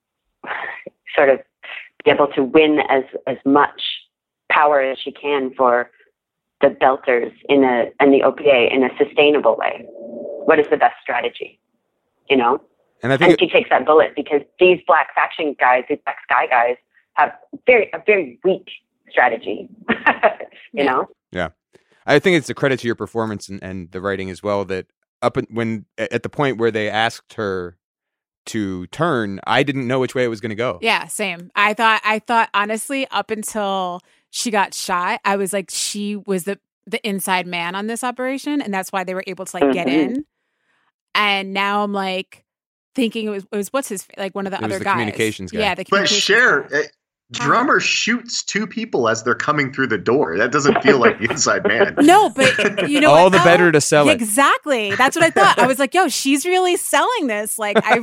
sort of be able to win as much power as she can for the Belters and the OPA in a sustainable way? What is the best strategy? You know? And I think she takes that bullet because these Black faction guys, these Black Sky guys, have a very weak strategy. you know? Yeah. I think it's a credit to your performance and the writing as well that at the point where they asked her to turn, I didn't know which way it was going to go. Yeah, same. I thought honestly, up until she got shot, I was like, she was the inside man on this operation, and that's why they were able to like get in. And now I'm like thinking it was what's his, like one of the other guys, communications guy. Yeah, the but communications Cher, guy. Drummer shoots two people as they're coming through the door. That doesn't feel like the inside man. No, but you know, all the better to sell it. Exactly. That's what I thought. I was like, yo, she's really selling this. Like, I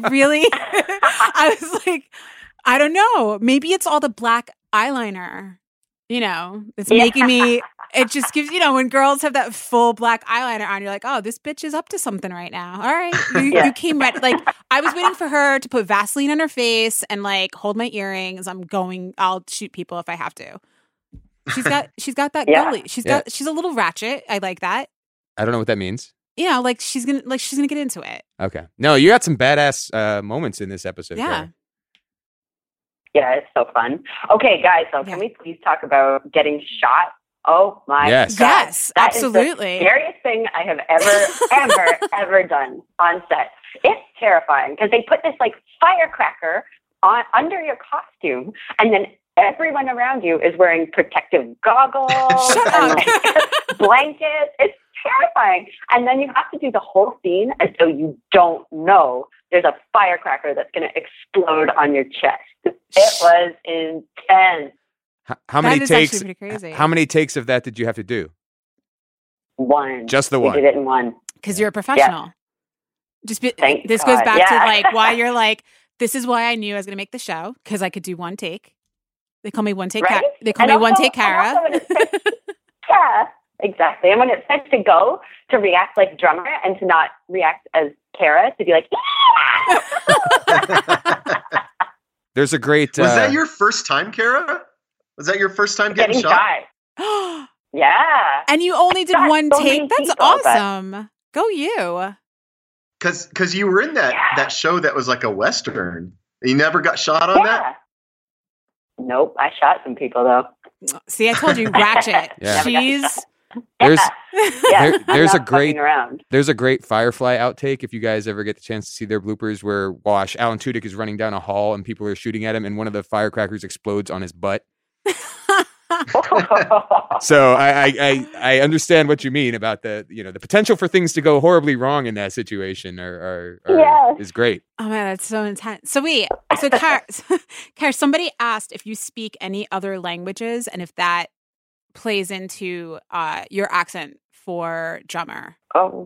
was like, I don't know. Maybe it's all the black eyeliner. You know, it's making me. It just gives, you know, when girls have that full black eyeliner on, you're like, oh, this bitch is up to something right now. All right. You came right. Like, I was waiting for her to put Vaseline on her face and like hold my earrings. I'll shoot people if I have to. She's got that gully. She's a little ratchet. I like that. I don't know what that means. You know, like she's gonna get into it. Okay. No, you got some badass moments in this episode. Yeah. Kara. Yeah, it's so fun. Okay, guys, so can we please talk about getting shot? Oh my God. Yes, that absolutely. is the scariest thing I have ever done on set. It's terrifying because they put this like firecracker under your costume, and then everyone around you is wearing protective goggles and like, blankets. It's terrifying. And then you have to do the whole scene as though you don't know there's a firecracker that's going to explode on your chest. It was intense. How many takes? Pretty crazy. How many takes of that did you have to do? one. Just the one. We did it in one. Because you're a professional. This goes back to like why you're like, this is why I knew I was going to make the show, because I could do one take. They call me one take. Right? They call me one take Kara. Yeah, exactly. And when it's meant to go to react like drummer and to not react as Kara, to be like, There's a great. Was that your first time, Kara? Was that your first time getting shot? Yeah. And you only did one so take? That's people, awesome. Go you. Because you were in that show that was like a Western. You never got shot on that? Nope. I shot some people, though. See, I told you, Ratchet. Yeah. She's... There's around. There's a great Firefly outtake if you guys ever get the chance to see their bloopers where Alan Tudyk is running down a hall and people are shooting at him and one of the firecrackers explodes on his butt. So I understand what you mean about the potential for things to go horribly wrong in that situation is great. Oh man, that's so intense. So Kara, somebody asked if you speak any other languages and if that plays into your accent for drummer. Oh,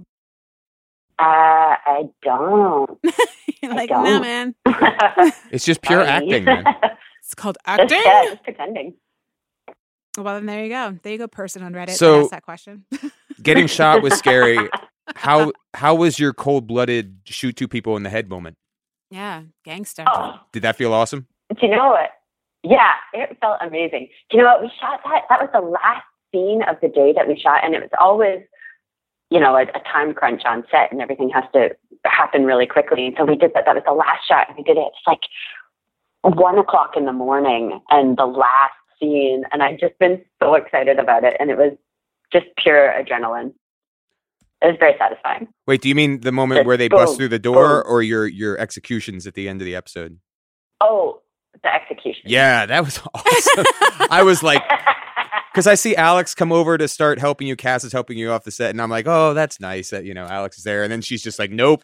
I don't. You're like, no, man. It's just pure acting, man. It's called acting. Just pretending. Well, then there you go. There you go, person on Reddit So, that asked that question. Getting shot was scary. How was your cold-blooded shoot two people in the head moment? Yeah, gangster. Oh. Did that feel awesome? Do you know what? Yeah, it felt amazing. Do you know what? We shot that. That was the last scene of the day that we shot, and it was always, a time crunch on set, and everything has to happen really quickly. So we did that. That was the last shot, and we did it. It's like 1:00 in the morning, and the last scene, and I've just been so excited about it, and it was just pure adrenaline. It was very satisfying. Wait, do you mean the moment where they bust through the door, or your executions at the end of the episode? Oh, the execution. Yeah, that was awesome. I was like, because I see Alex come over to start helping you. Cass is helping you off the set, and I'm like, oh, that's nice that Alex is there, and then she's just like, nope.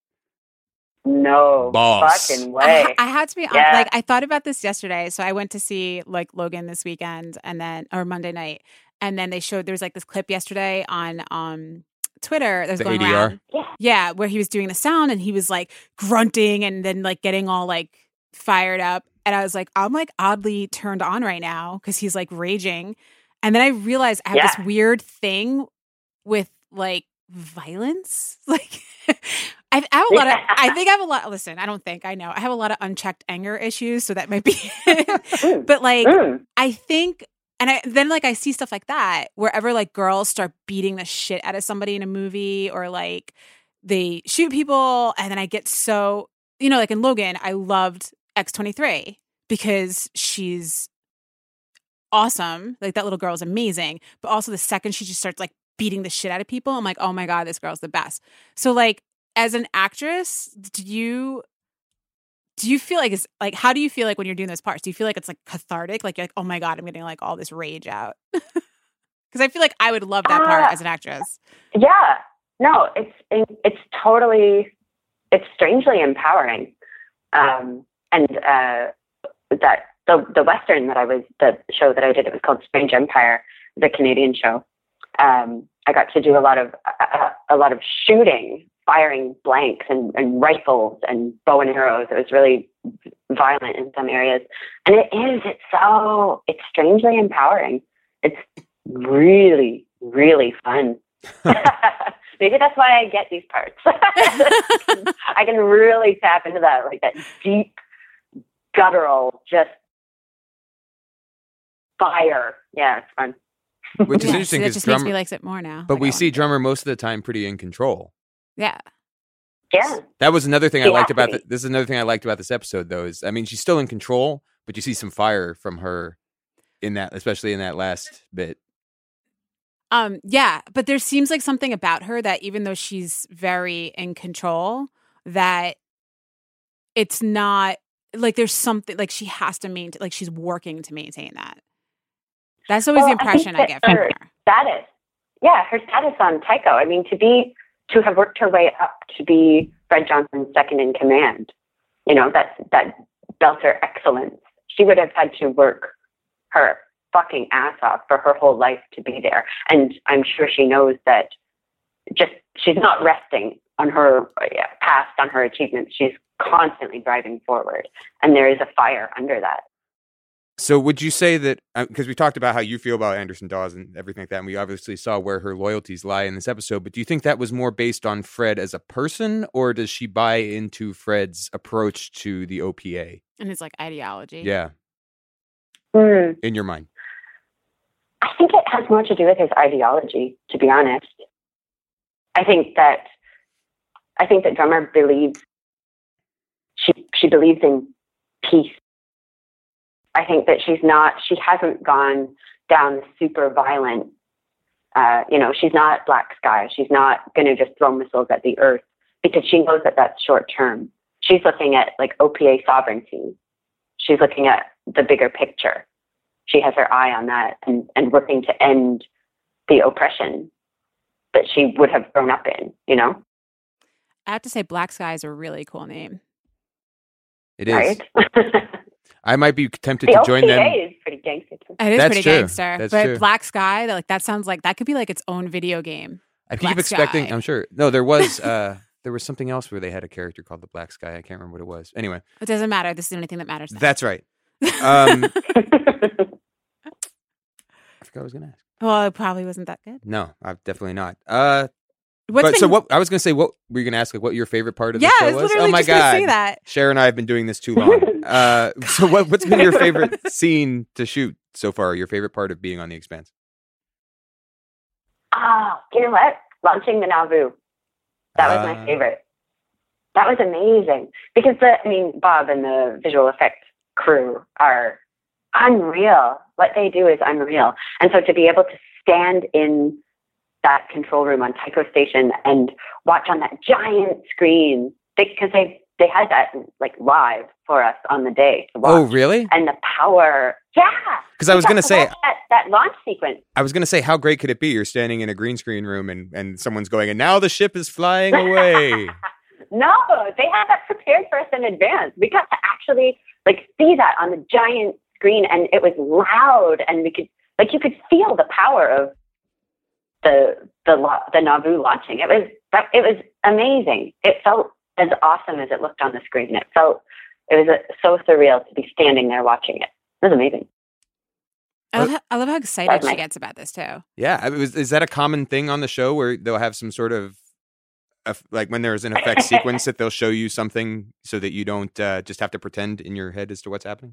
No Boss. fucking way. I had to be honest. Like, I thought about this yesterday. So I went to see like Logan this weekend or Monday night. And then there's like this clip yesterday on Twitter that was going ADR? around. Yeah, where he was doing the sound and he was like grunting and then like getting all like fired up. And I was like, I'm like oddly turned on right now because he's like raging. And then I realized I have this weird thing with like violence. Like I have a lot of, I think I have a lot, listen, I don't think, I know. I have a lot of unchecked anger issues, so that might be it. But like, I think, and I see stuff like that, wherever like girls start beating the shit out of somebody in a movie or like they shoot people. And then I get so, like in Logan, I loved X-23 because she's awesome. Like that little girl is amazing. But also the second she just starts like beating the shit out of people, I'm like, oh my God, this girl's the best. So like, as an actress, do you feel like it's like, how do you feel like when you're doing those parts? Do you feel like it's like cathartic? Like you're like, oh my God, I'm getting like all this rage out. Because I feel like I would love that part as an actress. Yeah, no, it's strangely empowering. And that the Western the show that I did, it was called Strange Empire, the Canadian show. I got to do a lot of shooting, firing blanks and rifles and bow and arrows. It was really violent in some areas. And it's strangely empowering. It's really, really fun. Maybe that's why I get these parts. I can really tap into that, like that deep, guttural, just fire. Yeah, it's fun. Which is interesting because because just makes me like it more now. But we see drummer most of the time pretty in control. Yeah. Yeah. That was another thing I liked about this is another thing I liked about this episode though, is I mean she's still in control, but you see some fire from her in that, especially in that last bit. Yeah, but there seems like something about her that even though she's very in control, that it's not like there's something like she has to maintain, like she's working to maintain that. That's always the impression I get from her. Status. Yeah, her status on Tycho. I mean, to have worked her way up to be Fred Johnson's second in command, that belter excellence. She would have had to work her fucking ass off for her whole life to be there. And I'm sure she knows that she's not resting on her past, on her achievements. She's constantly driving forward. And there is a fire under that. So would you say that, because we talked about how you feel about Anderson Dawes and everything like that, and we obviously saw where her loyalties lie in this episode, but do you think that was more based on Fred as a person, or does she buy into Fred's approach to the OPA? And his, like, ideology. Yeah. In your mind? I think it has more to do with his ideology, to be honest. I think that Drummer believes, she believes in peace. I think that she hasn't gone down the super violent, she's not Black Sky. She's not going to just throw missiles at the Earth because she knows that that's short term. She's looking at like OPA sovereignty. She's looking at the bigger picture. She has her eye on that and working to end the oppression that she would have grown up in, I have to say Black Sky is a really cool name. It is. Right? I might be tempted to join them. The OPA is pretty gangster. It is pretty gangster. That's but true. Black Sky, that sounds like that could be like its own video game. I keep Black expecting, Sky. I'm sure. No, there was something else where they had a character called the Black Sky. I can't remember what it was. Anyway. It doesn't matter. This is the only thing that matters. That's right. I forgot what I was going to ask. Well, it probably wasn't that good. No, definitely not. So what I was going to say, what were you going to ask? Like, what your favorite part of the I show was was? literally Oh my just gonna god, say that. Cher and I have been doing this too long. So what's been your favorite scene to shoot so far? Your favorite part of being on The Expanse? You know what? Launching the Nauvoo. That was my favorite. That was amazing because Bob and the visual effects crew are unreal. What they do is unreal, and so to be able to stand in that control room on Tycho Station and watch on that giant screen because they had that like live for us on the day to watch. Oh, really? And the power, yeah. Because I was going to say that launch sequence. I was going to say, how great could it be? You're standing in a green screen room and someone's going, and now the ship is flying away. No, they had that prepared for us in advance. We got to actually like see that on the giant screen, and it was loud, and we could you could feel the power of the Nauvoo launching. It was amazing. It felt as awesome as it looked on the screen. It was so surreal to be standing there watching it. It was amazing. I love how excited she gets about this too. Yeah, is that a common thing on the show where they'll have some sort of like when there's an effect sequence that they'll show you something so that you don't just have to pretend in your head as to what's happening?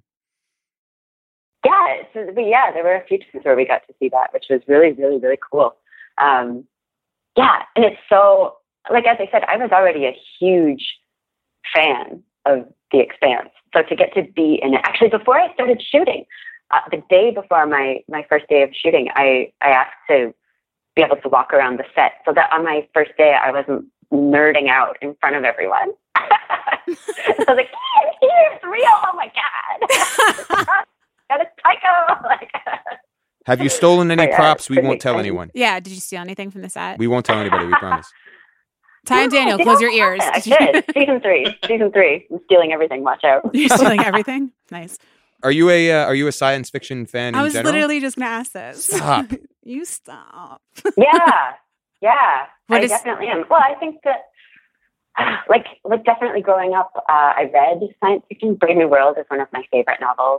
Yeah, there were a few times where we got to see that, which was really, really, really cool. And it's so, like, as I said, I was already a huge fan of The Expanse. So to get to be in it, actually, before I started shooting, the day before my first day of shooting, I asked to be able to walk around the set so that on my first day, I wasn't nerding out in front of everyone. I was like, here's real. Oh my God. Got a Tycho. Have you stolen any props? We won't tell anyone. Yeah. Did you steal anything from the set? We won't tell anybody. We promise. Ty and Daniel, close your ears. I did. Season three. I'm stealing everything. Watch out. You're stealing everything? Nice. Are you a science fiction fan? I was general? literally just gonna ask this. Stop. You stop. Yeah. I definitely am. Well, I think that, like definitely growing up, I read science fiction. Brave New World is one of my favorite novels.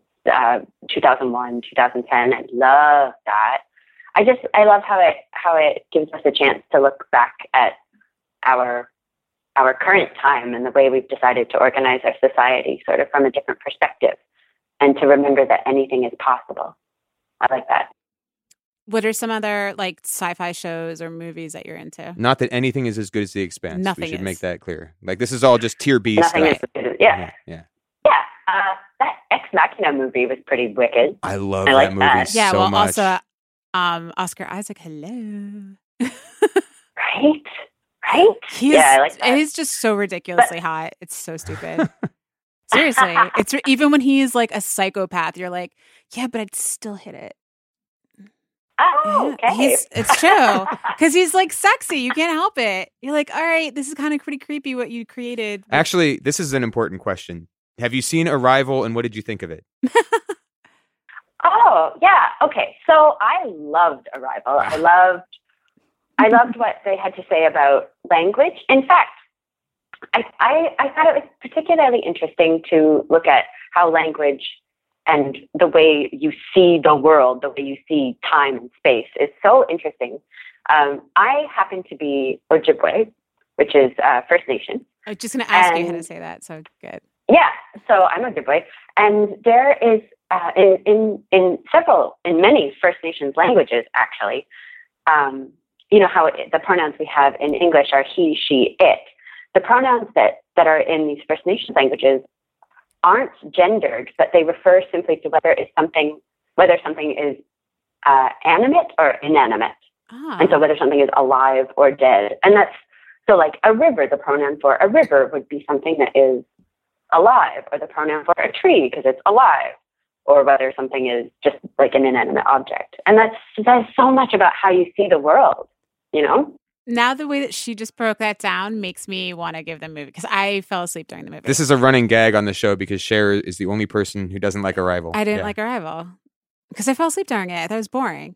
2001, 2010. I love that. I love how it gives us a chance to look back at our current time and the way we've decided to organize our society sort of from a different perspective, and to remember that anything is possible. I like that. What are some other like sci-fi shows or movies that you're into? Not that anything is as good as The Expanse. Nothing we should is. make that clear. Like, this is all just tier B Nothing stuff. is as good as, yeah. That Ex Machina movie was pretty wicked. I love I like that movie that. Yeah, so well, much. also Oscar Isaac. Hello. Right. I like that. He's just so ridiculously hot. It's so stupid. Seriously, it's even when he is like a psychopath, you're like, yeah, but I'd still hit it. Oh, Yeah, okay. it's true because he's like sexy. You can't help it. You're like, all right, this is kind of pretty creepy what you created. Actually, this is an important question. Have you seen Arrival, and what did you think of it? Oh, yeah. Okay. So I loved Arrival. I loved what they had to say about language. In fact, I thought it was particularly interesting to look at how language and the way you see the world, the way you see time and space is so interesting. I happen to be Ojibwe, which is First Nation. I was just going to ask you how to say that. So good. Yeah, so I'm Ojibwe, and there is in many First Nations languages, actually, you know how the pronouns we have in English are he, she, it. The pronouns that are in these First Nations languages aren't gendered, but they refer simply to whether something is animate or inanimate, and so whether something is alive or dead. And that's so like a river. The pronoun for a river would be something that is alive, or the pronoun for a tree because it's alive, or whether something is just like an inanimate object. And that says so much about how you see the world, you know? Now the way that she just broke that down makes me want to give the movie, because I fell asleep during the movie. This is a running gag on the show because Cher is the only person who doesn't like Arrival. I didn't like Arrival because I fell asleep during it. I thought it was boring.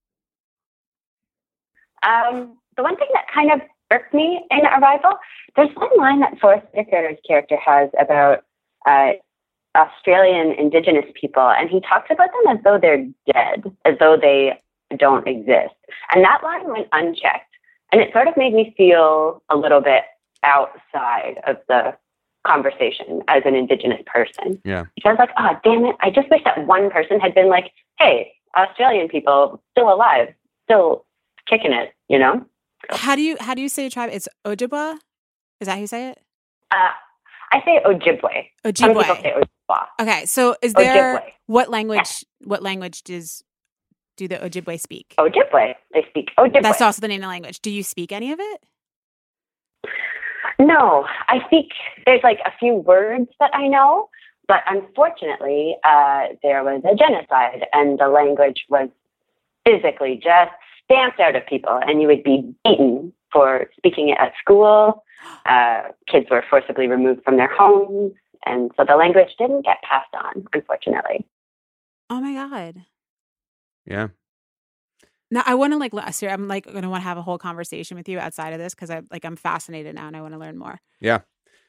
The one thing that kind of irked me in Arrival, there's one line that Forrest Whitaker's character has about Australian Indigenous people, and he talks about them as though they're dead, as though they don't exist. And that line went unchecked, and it sort of made me feel a little bit outside of the conversation as an Indigenous person. Yeah. Because I was like, oh, damn it, I just wish that one person had been like, hey, Australian people, still alive, still kicking it, you know? How do you say your tribe? It's Ojibwa? Is that how you say it? I say Ojibwe. Ojibwe. Some people say Ojibwa. Okay, so is there Ojibwe. what language do the Ojibwe speak? Ojibwe. They speak Ojibwe. That's also the name of the language. Do you speak any of it? No, there's like a few words that I know, but unfortunately, there was a genocide and the language was physically just stamped out of people, and you would be beaten for speaking it at school. Kids were forcibly removed from their homes, and so the language didn't get passed on, unfortunately. Oh my God. Yeah. Now I want to I'm like going to want to have a whole conversation with you outside of this because I'm fascinated now and I want to learn more. Yeah.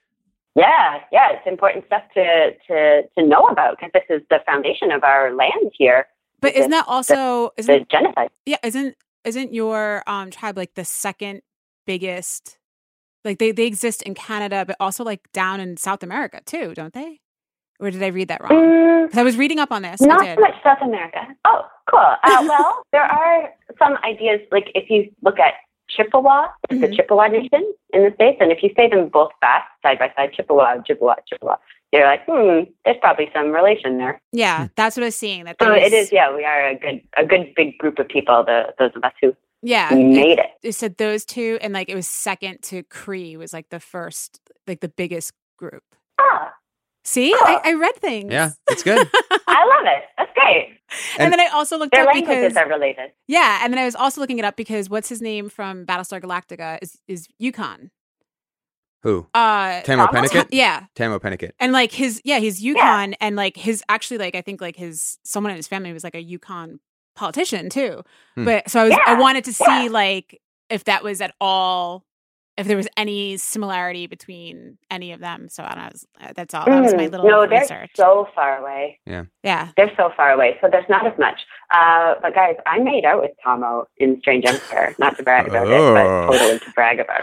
Yeah. It's important stuff to know about because this is the foundation of our land here. But isn't that also the genocide? Yeah, isn't your tribe like the second biggest? Like they exist in Canada, but also like down in South America too, don't they? Or did I read that wrong? Because I was reading up on this. Not so much South America. Oh, cool. Well, there are some ideas. Like if you look at Chippewa, it's the Chippewa Nation in the States, and if you say them both fast, side by side, Chippewa, you're like, there's probably some relation there. Yeah, that's what I was seeing. So it is. Yeah, we are a good big group of people. Those of us who made it. It said those two, and like it was second to Cree was like the first, like the biggest group. Ah. See, I read things. Yeah, that's good. I love it. That's great. And then I also looked their up languages because are related. Yeah, and then I was also looking it up because what's his name from Battlestar Galactica is Yukon. Who? Tamo Pennicott? Yeah. Tamo Pennicott. And like he's Yukon, and like his actually like I think like someone in his family was like a Yukon politician too. But so I wanted to see like if that was at all, if there was any similarity between any of them. So I don't know. That's all. That was my little research. They're so far away. Yeah. They're so far away. So there's not as much. But guys, I made out with Tamo in Strange Empire. Not to brag about it, but totally to brag about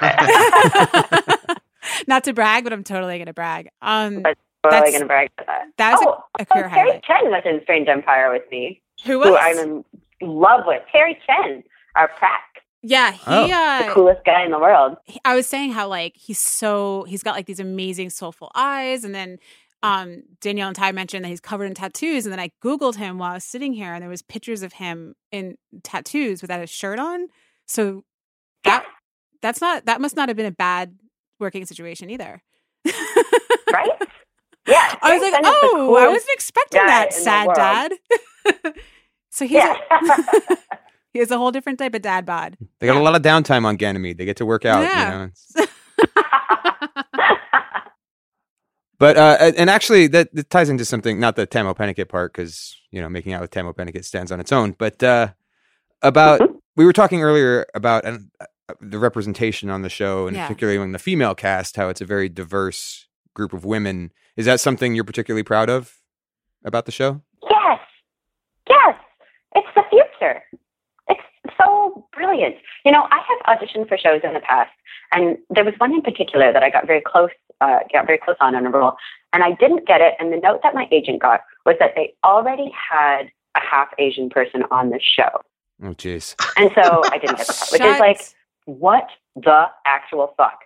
it. Not to brag, but I'm totally going to brag. But totally going to brag about that. That was a career Terry highlight. Chen was in Strange Empire with me. Who was? Who I'm in love with. Terry Chen, our prac. Yeah, the coolest guy in the world. I was saying how like he's got like these amazing soulful eyes, and then Danielle and Ty mentioned that he's covered in tattoos, and then I Googled him while I was sitting here, and there was pictures of him in tattoos without a shirt on. So that must not have been a bad working situation either. Right? Yeah. I was like, I wasn't expecting that, sad dad. So he has a whole different type of dad bod. They got a lot of downtime on Ganymede. They get to work out. Yeah. You know? But and actually that ties into something, not the Tamo Pennicott part, because making out with Tamo Pennicott stands on its own. But about we were talking earlier about the representation on the show, and particularly among the female cast, how it's a very diverse group of women. Is that something you're particularly proud of about the show? Yes, it's the future. It's so brilliant. I have auditioned for shows in the past, and there was one in particular that I got very close on a role, and I didn't get it. And the note that my agent got was that they already had a half Asian person on the show. Oh, jeez. And so I didn't get the part, which is like, what the actual fuck?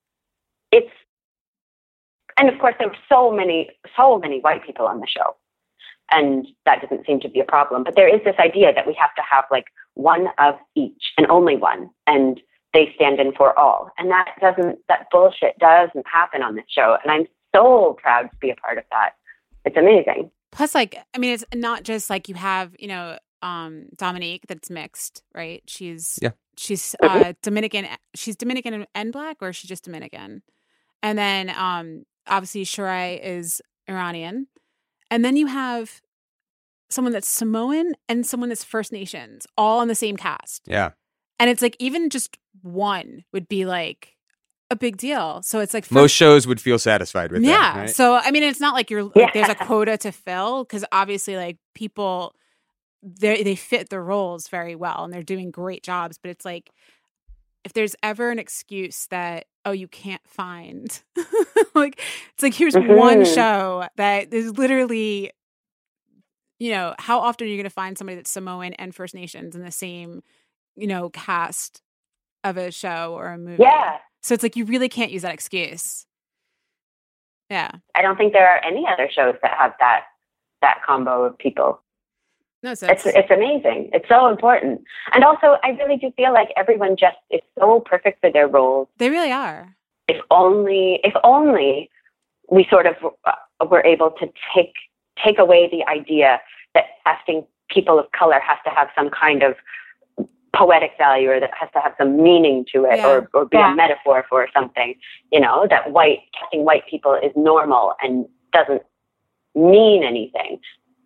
And of course there were so many white people on the show, and that doesn't seem to be a problem. But there is this idea that we have to have like one of each and only one, and they stand in for all. And that bullshit doesn't happen on this show. And I'm so proud to be a part of that. It's amazing. Plus, it's not just like you have, Dominique that's mixed, right? She's Dominican. She's Dominican and Black, or is she just Dominican? And then obviously Shirai is Iranian. And then you have someone that's Samoan and someone that's First Nations, all on the same cast. Yeah. And it's like even just one would be like a big deal. So it's like most shows would feel satisfied with that. Right? So it's not like there's a quota to fill, because obviously like people they fit the roles very well and they're doing great jobs. But it's like, if there's ever an excuse that, you can't find, like, it's like, here's one show that is literally, how often are you going to find somebody that's Samoan and First Nations in the same, cast of a show or a movie? Yeah. So it's like, you really can't use that excuse. Yeah. I don't think there are any other shows that have that combo of people. No, so it's amazing. It's so important. And also, I really do feel like everyone just is so perfect for their roles. They really are. If only we sort of were able to take away the idea that casting people of color has to have some kind of poetic value, or that has to have some meaning to it, or be a metaphor for something, that casting white people is normal and doesn't mean anything.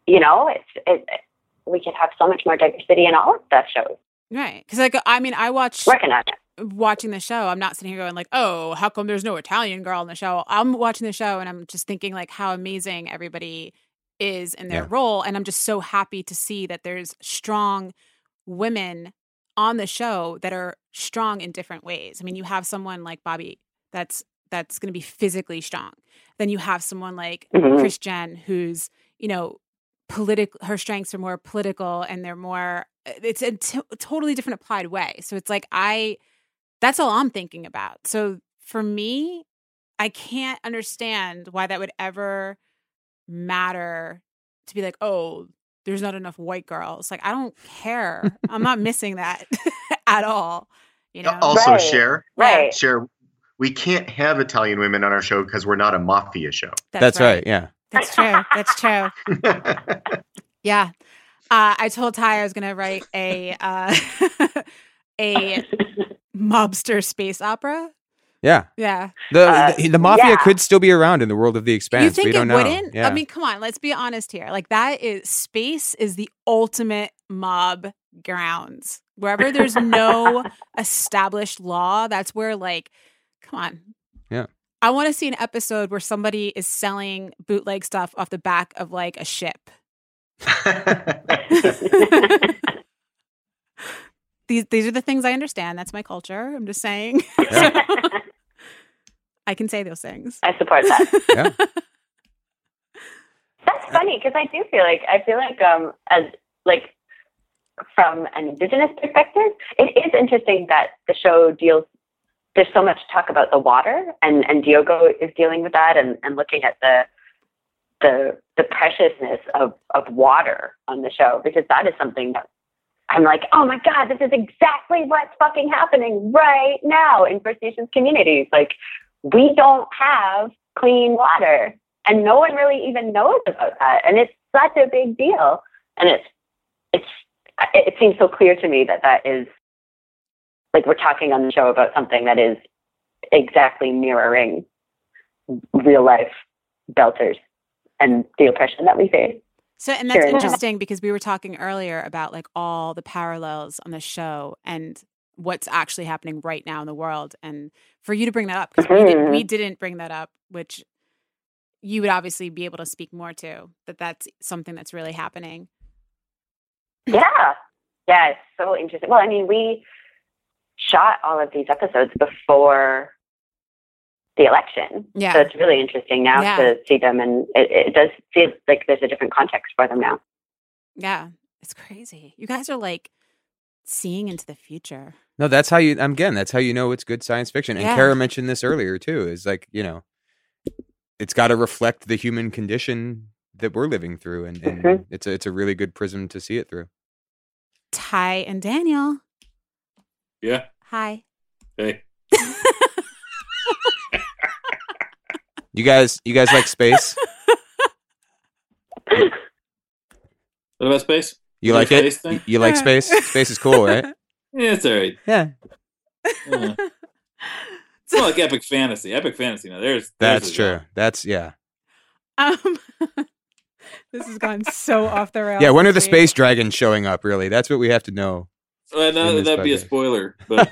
We could have so much more diversity in all of the shows. Right. Because I watched working on it. Watching the show, I'm not sitting here going like, oh, how come there's no Italian girl on the show? I'm watching the show and I'm just thinking like how amazing everybody is in their role. And I'm just so happy to see that there's strong women on the show that are strong in different ways. I mean, you have someone like Bobby that's going to be physically strong. Then you have someone like Chris Jen, who's, her strengths are more political, and they're more, it's a totally different applied way. So it's like, that's all I'm thinking about. So for me, I can't understand why that would ever matter to be like, oh, there's not enough white girls. Like, I don't care. I'm not missing that at all. Also, right. Right. Cher, we can't have Italian women on our show because we're not a mafia show. That's right. Yeah. That's true. That's true. Yeah. I told Ty I was going to write a mobster space opera. Yeah. Yeah. The mafia could still be around in the world of The Expanse. You think we don't know. Wouldn't? Yeah. I mean, come on, let's be honest here. Like, space is the ultimate mob grounds. Wherever there's no established law, that's where, like, come on. Yeah. I want to see an episode where somebody is selling bootleg stuff off the back of like a ship. These are the things I understand. That's my culture. I'm just saying. Yeah. I can say those things. I support that. Yeah. That's funny, because I feel like as like from an Indigenous perspective, it is interesting that the show deals. There's so much talk about the water, and Diogo is dealing with that and looking at the preciousness of water on the show, because that is something that I'm like, oh my God, this is exactly what's fucking happening right now in First Nations communities. Like, we don't have clean water, and no one really even knows about that. And it's such a big deal. And it seems so clear to me that is, like, we're talking on the show about something that is exactly mirroring real life belters and the oppression that we face. So, and that's interesting because we were talking earlier about like all the parallels on the show and what's actually happening right now in the world. And for you to bring that up, because we didn't bring that up, which you would obviously be able to speak more to, that's something that's really happening. Yeah. Yeah, it's so interesting. Well, I mean, we shot all of these episodes before the election. Yeah. So it's really interesting now to see them, and it does feel like there's a different context for them now. Yeah, it's crazy. You guys are like seeing into the future. No, that's how you, again, that's how you know it's good science fiction. And Kara mentioned this earlier too, is like, you know, it's got to reflect the human condition that we're living through. And it's a really good prism to see it through. Ty and Daniel. Yeah. Hi. Hey. You guys like space? What about space? You like it? You like space? Space is cool, right? Yeah, it's all right. Yeah. It's not like epic fantasy. Epic fantasy. Now, that's true. That's This has gone so off the rails. Yeah, when are the space dragons showing up? Really, that's what we have to know. No, that'd be a spoiler. But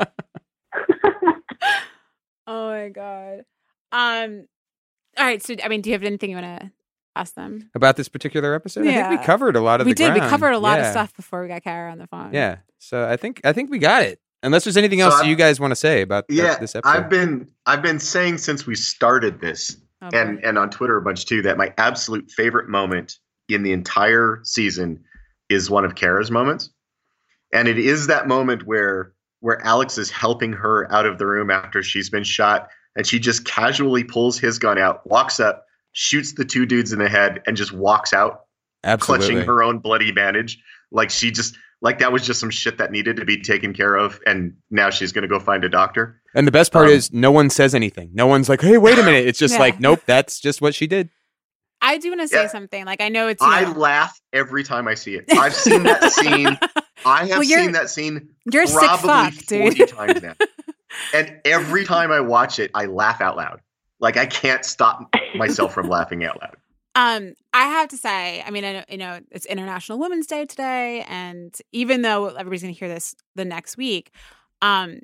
oh my god. All right. So, I mean, do you have anything you want to ask them about this particular episode? Yeah. I think we covered a lot of we ground. We covered a lot of stuff before we got Kara on the phone. Yeah. So I think we got it. Unless there's anything else you guys want to say about this episode. I've been saying since we started this, and on Twitter a bunch too, that my absolute favorite moment in the entire season is one of Kara's moments, and it is that moment where Alex is helping her out of the room after she's been shot, and she just casually pulls his gun out, walks up, shoots the two dudes in the head, and just walks out, clutching her own bloody bandage, like that was just some shit that needed to be taken care of, and now she's going to go find a doctor. And the best part is no one says anything. No one's like, hey, wait a minute. It's just like, nope, that's just what she did. I do want to say something. Like, I know it's... I laugh every time I see it. I've seen that scene. I have seen that scene you're probably sick fuck, 40 times now. And every time I watch it, I laugh out loud. Like, I can't stop myself from laughing out loud. I have to say, I mean, I know it's International Women's Day today, and even though everybody's going to hear this the next week, I'm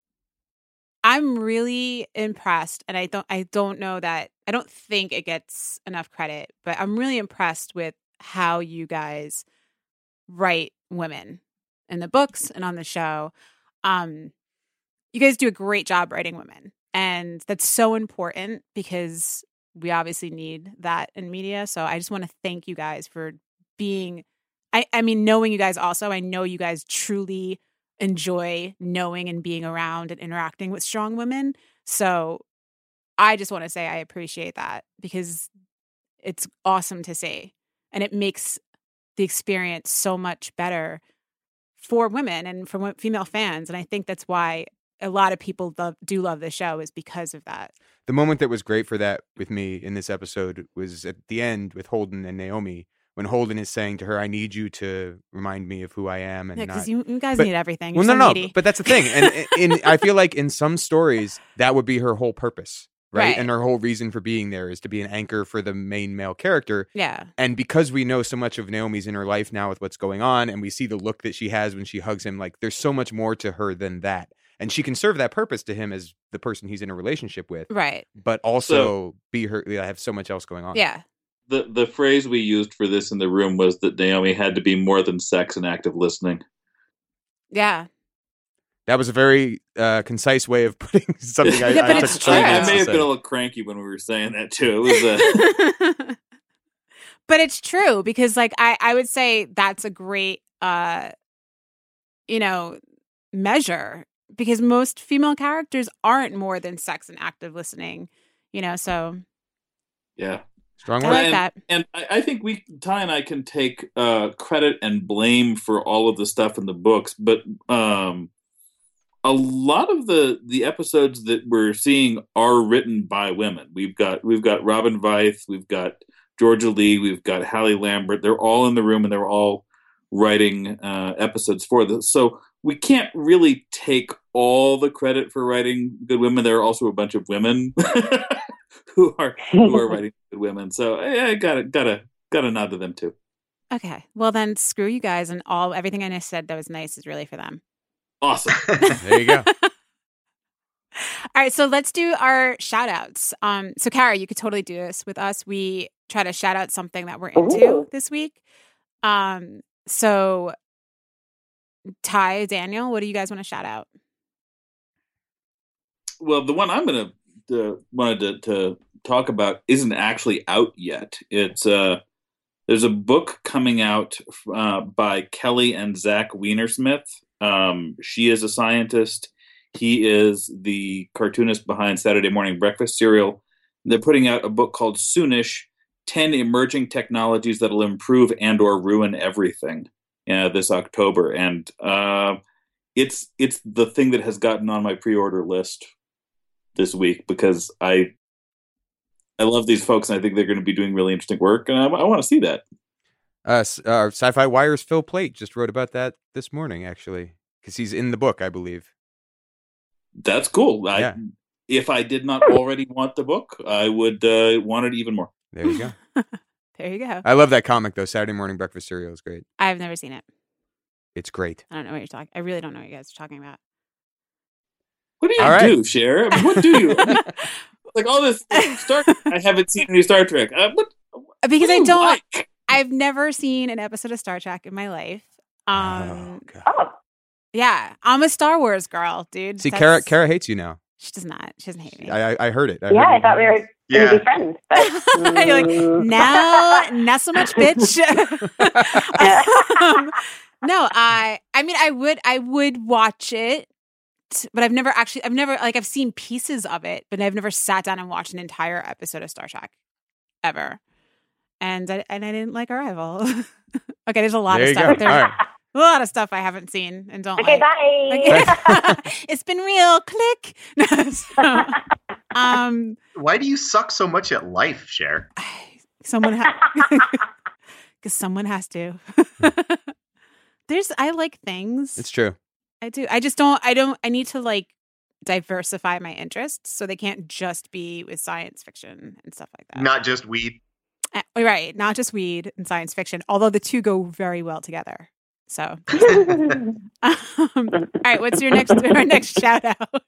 really impressed, and I don't think it gets enough credit, but I'm really impressed with how you guys write women in the books and on the show. You guys do a great job writing women, and that's so important because we obviously need that in media. So I just want to thank you guys for being, I mean, knowing you guys also, I know you guys truly enjoy knowing and being around and interacting with strong women. So I just want to say I appreciate that because it's awesome to see. And it makes the experience so much better for women and for female fans. And I think that's why a lot of people do love the show is because of that. The moment that was great for that with me in this episode was at the end with Holden and Naomi, when Holden is saying to her, I need you to remind me of who I am. And because you guys need everything. You're no, but that's the thing. And I feel like in some stories, that would be her whole purpose, right? And her whole reason for being there is to be an anchor for the main male character. Yeah. And because we know so much of Naomi's inner life now with what's going on, and we see the look that she has when she hugs him, like there's so much more to her than that. And she can serve that purpose to him as the person he's in a relationship with. Right. But also have so much else going on. Yeah. The phrase we used for this in the room was that Naomi had to be more than sex and active listening. Yeah. That was a very concise way of putting something I took true. I may have been a little cranky when we were saying that too. It was but it's true because like I would say that's a great measure. Because most female characters aren't more than sex and active listening, so. Yeah. Strong word. I like that. And I think Ty and I can take credit and blame for all of the stuff in the books, but a lot of the episodes that we're seeing are written by women. We've got Robin Veith, we've got Georgia Lee, we've got Hallie Lambert. They're all in the room and they're all writing episodes for this. So we can't really take all the credit for writing good women. There are also a bunch of women who are writing good women. So I gotta nod to them too. Okay. Well, then screw you guys, and everything I just said that was nice is really for them. Awesome. There you go. All right, so let's do our shout outs. So Kara, you could totally do this with us. We try to shout out something that we're into this week. So Ty, Daniel, what do you guys want to shout out? Well, the one I'm going wanted to talk about isn't actually out yet. It's there's a book coming out by Kelly and Zach Weinersmith. She is a scientist. He is the cartoonist behind Saturday Morning Breakfast cereal. They're putting out a book called Soonish, 10 Emerging Technologies That'll Improve and or Ruin Everything this October. And it's the thing that has gotten on my pre-order list this week because I love these folks and I think they're going to be doing really interesting work. And I want to see that. Sci-Fi Wire's Phil Plait just wrote about that this morning, actually, because he's in the book, I believe. That's cool. Yeah. If I did not already want the book, I would want it even more. There you go. There you go. I love that comic, though. Saturday Morning Breakfast cereal is great. I've never seen it. It's great. I don't know what you're talking. I really don't know what you guys are talking about. What do you do, Cher? I mean, what do you? Like all this Star Trek. I haven't seen any Star Trek. Because I don't. Like? I've never seen an episode of Star Trek in my life. God. Yeah, I'm a Star Wars girl, dude. See, Kara hates you now. She does not. She doesn't hate me. I heard it. I thought we were going to be friends. But, You're like, now so much, bitch. No, I mean, I would watch it, but I've never, I've seen pieces of it, but I've never sat down and watched an entire episode of Star Trek ever. And I didn't like Arrival. Okay, there's a lot of stuff. There's a lot of stuff I haven't seen and don't like. Bye. It's been real. Click. Why do you suck so much at life, Cher? Because someone has to. I like things. It's true. I do. I just don't. I need to like diversify my interests so they can't just be with science fiction and stuff like that. Not just weed. Right. Not just weed and science fiction, although the two go very well together. So, all right. What's our next shout out?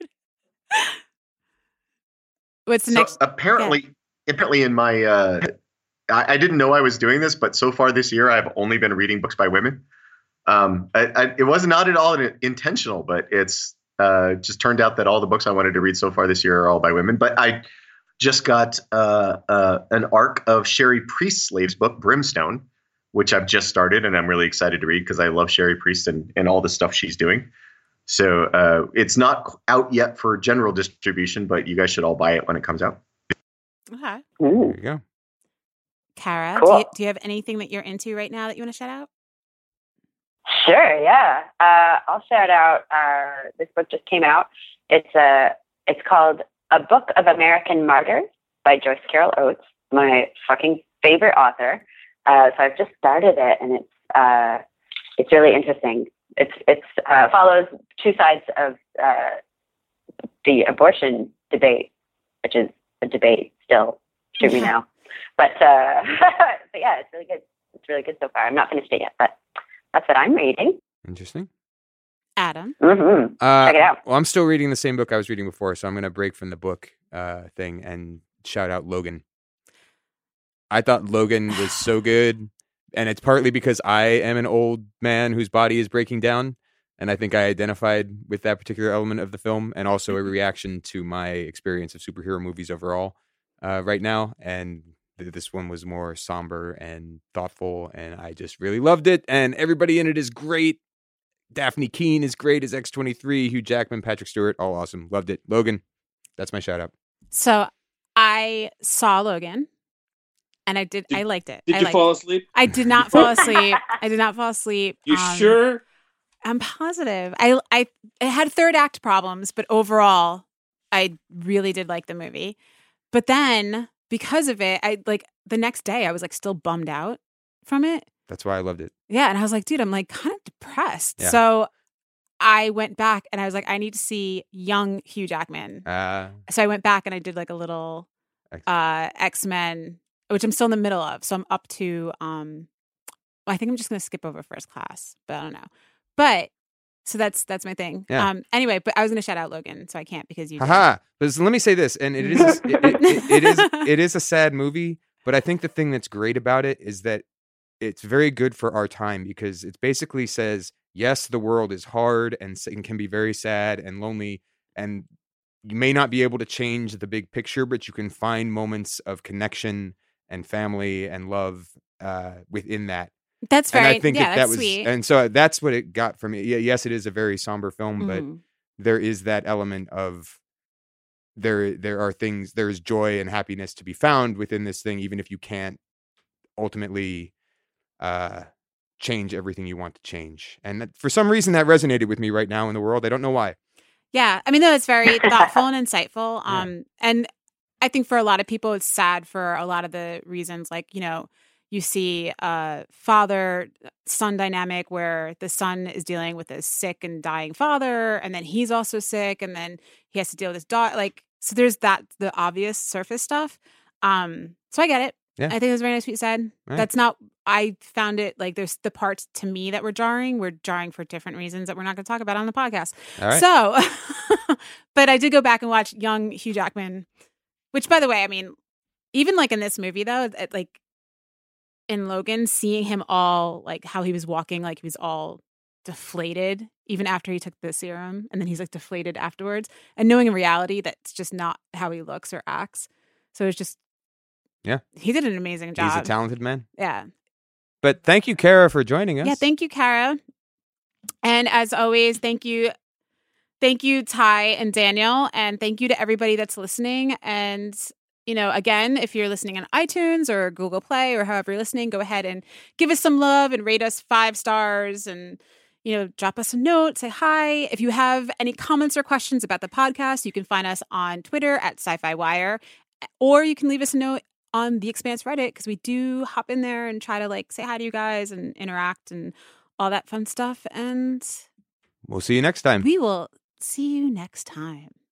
What's the next? Apparently in my, I didn't know I was doing this, but so far this year, I've only been reading books by women. It was not at all intentional, but it's just turned out that all the books I wanted to read so far this year are all by women. But I just got an arc of Sherry Priestslave's book, Brimstone, which I've just started, and I'm really excited to read because I love Sherry Priest and all the stuff she's doing. So it's not out yet for general distribution, but you guys should all buy it when it comes out. Okay. There you go. Kara, Cool. do you have anything that you're into right now that you want to shout out? Sure, yeah. I'll shout out this book just came out. It's called A Book of American Martyrs by Joyce Carol Oates, my fucking favorite author. So I've just started it, and it's really interesting. It's follows two sides of the abortion debate, which is a debate still, should we know? But yeah, it's really good. It's really good so far. I'm not finished it yet, but that's what I'm reading. Interesting. Adam. Mm-hmm. Check it out. Well, I'm still reading the same book I was reading before, so I'm going to break from the book thing and shout out Logan. I thought Logan was so good, and it's partly because I am an old man whose body is breaking down, and I think I identified with that particular element of the film, and also a reaction to my experience of superhero movies overall right now. And this one was more somber and thoughtful, and I just really loved it. And everybody in it is great. Daphne Keane is great as X-23, Hugh Jackman, Patrick Stewart, all awesome. Loved it. Logan, that's my shout out. So I saw Logan, and I liked it. Did you fall asleep? I did not fall asleep. You sure? I'm positive. I had third act problems, but overall, I really did like the movie. But then, because of it, the next day I was like still bummed out from it. That's why I loved it. Yeah, and I was like, dude, I'm like kind of depressed. Yeah. So I went back and I was like, I need to see young Hugh Jackman. So I went back and I did like a little X-Men, which I'm still in the middle of. So I'm up to I think I'm just going to skip over First Class, but I don't know. But so that's my thing. Yeah. Anyway, but I was going to shout out Logan, so I can't because you. Haha. But let me say this, and it is it is a sad movie, but I think the thing that's great about it is that it's very good for our time because it basically says, yes, the world is hard and can be very sad and lonely, and you may not be able to change the big picture, but you can find moments of connection and family and love within that. That's very, and I think yeah, that that's was, sweet. and so that's what it got for me. Yeah, yes, it is a very somber film, but there is that element of there are things, there's joy and happiness to be found within this thing, even if you can't ultimately change everything you want to change. And that, for some reason, that resonated with me right now in the world. I don't know why. Yeah, I mean, no, it's very thoughtful and insightful. And I think for a lot of people, it's sad for a lot of the reasons, like, you know, you see a father-son dynamic where the son is dealing with a sick and dying father, and then he's also sick, and then he has to deal with his daughter. Like, so there's that, the obvious surface stuff. So I get it. Yeah. I think it was very nice what you said. Right. That's not, I found it, like, there's the parts to me that were jarring for different reasons that we're not going to talk about on the podcast. All right. So, but I did go back and watch young Hugh Jackman, which, by the way, I mean, even like in this movie, though, like, in Logan, seeing him all, like, how he was walking, like, he was all deflated, even after he took the serum, and then he's, like, deflated afterwards, and knowing in reality that's just not how he looks or acts. So it's just, yeah, he did an amazing job. He's a talented man. Yeah. But thank you, Kara, for joining us. Yeah, thank you, Kara. And as always, thank you, Ty and Daniel, and thank you to everybody that's listening. And you know, again, if you're listening on iTunes or Google Play or however you're listening, go ahead and give us some love and rate us 5 stars and, you know, drop us a note, say hi. If you have any comments or questions about the podcast, you can find us on Twitter at Sci-Fi Wire, or you can leave us a note on the Expanse Reddit, because we do hop in there and try to, like, say hi to you guys and interact and all that fun stuff. And we'll see you next time. We will see you next time.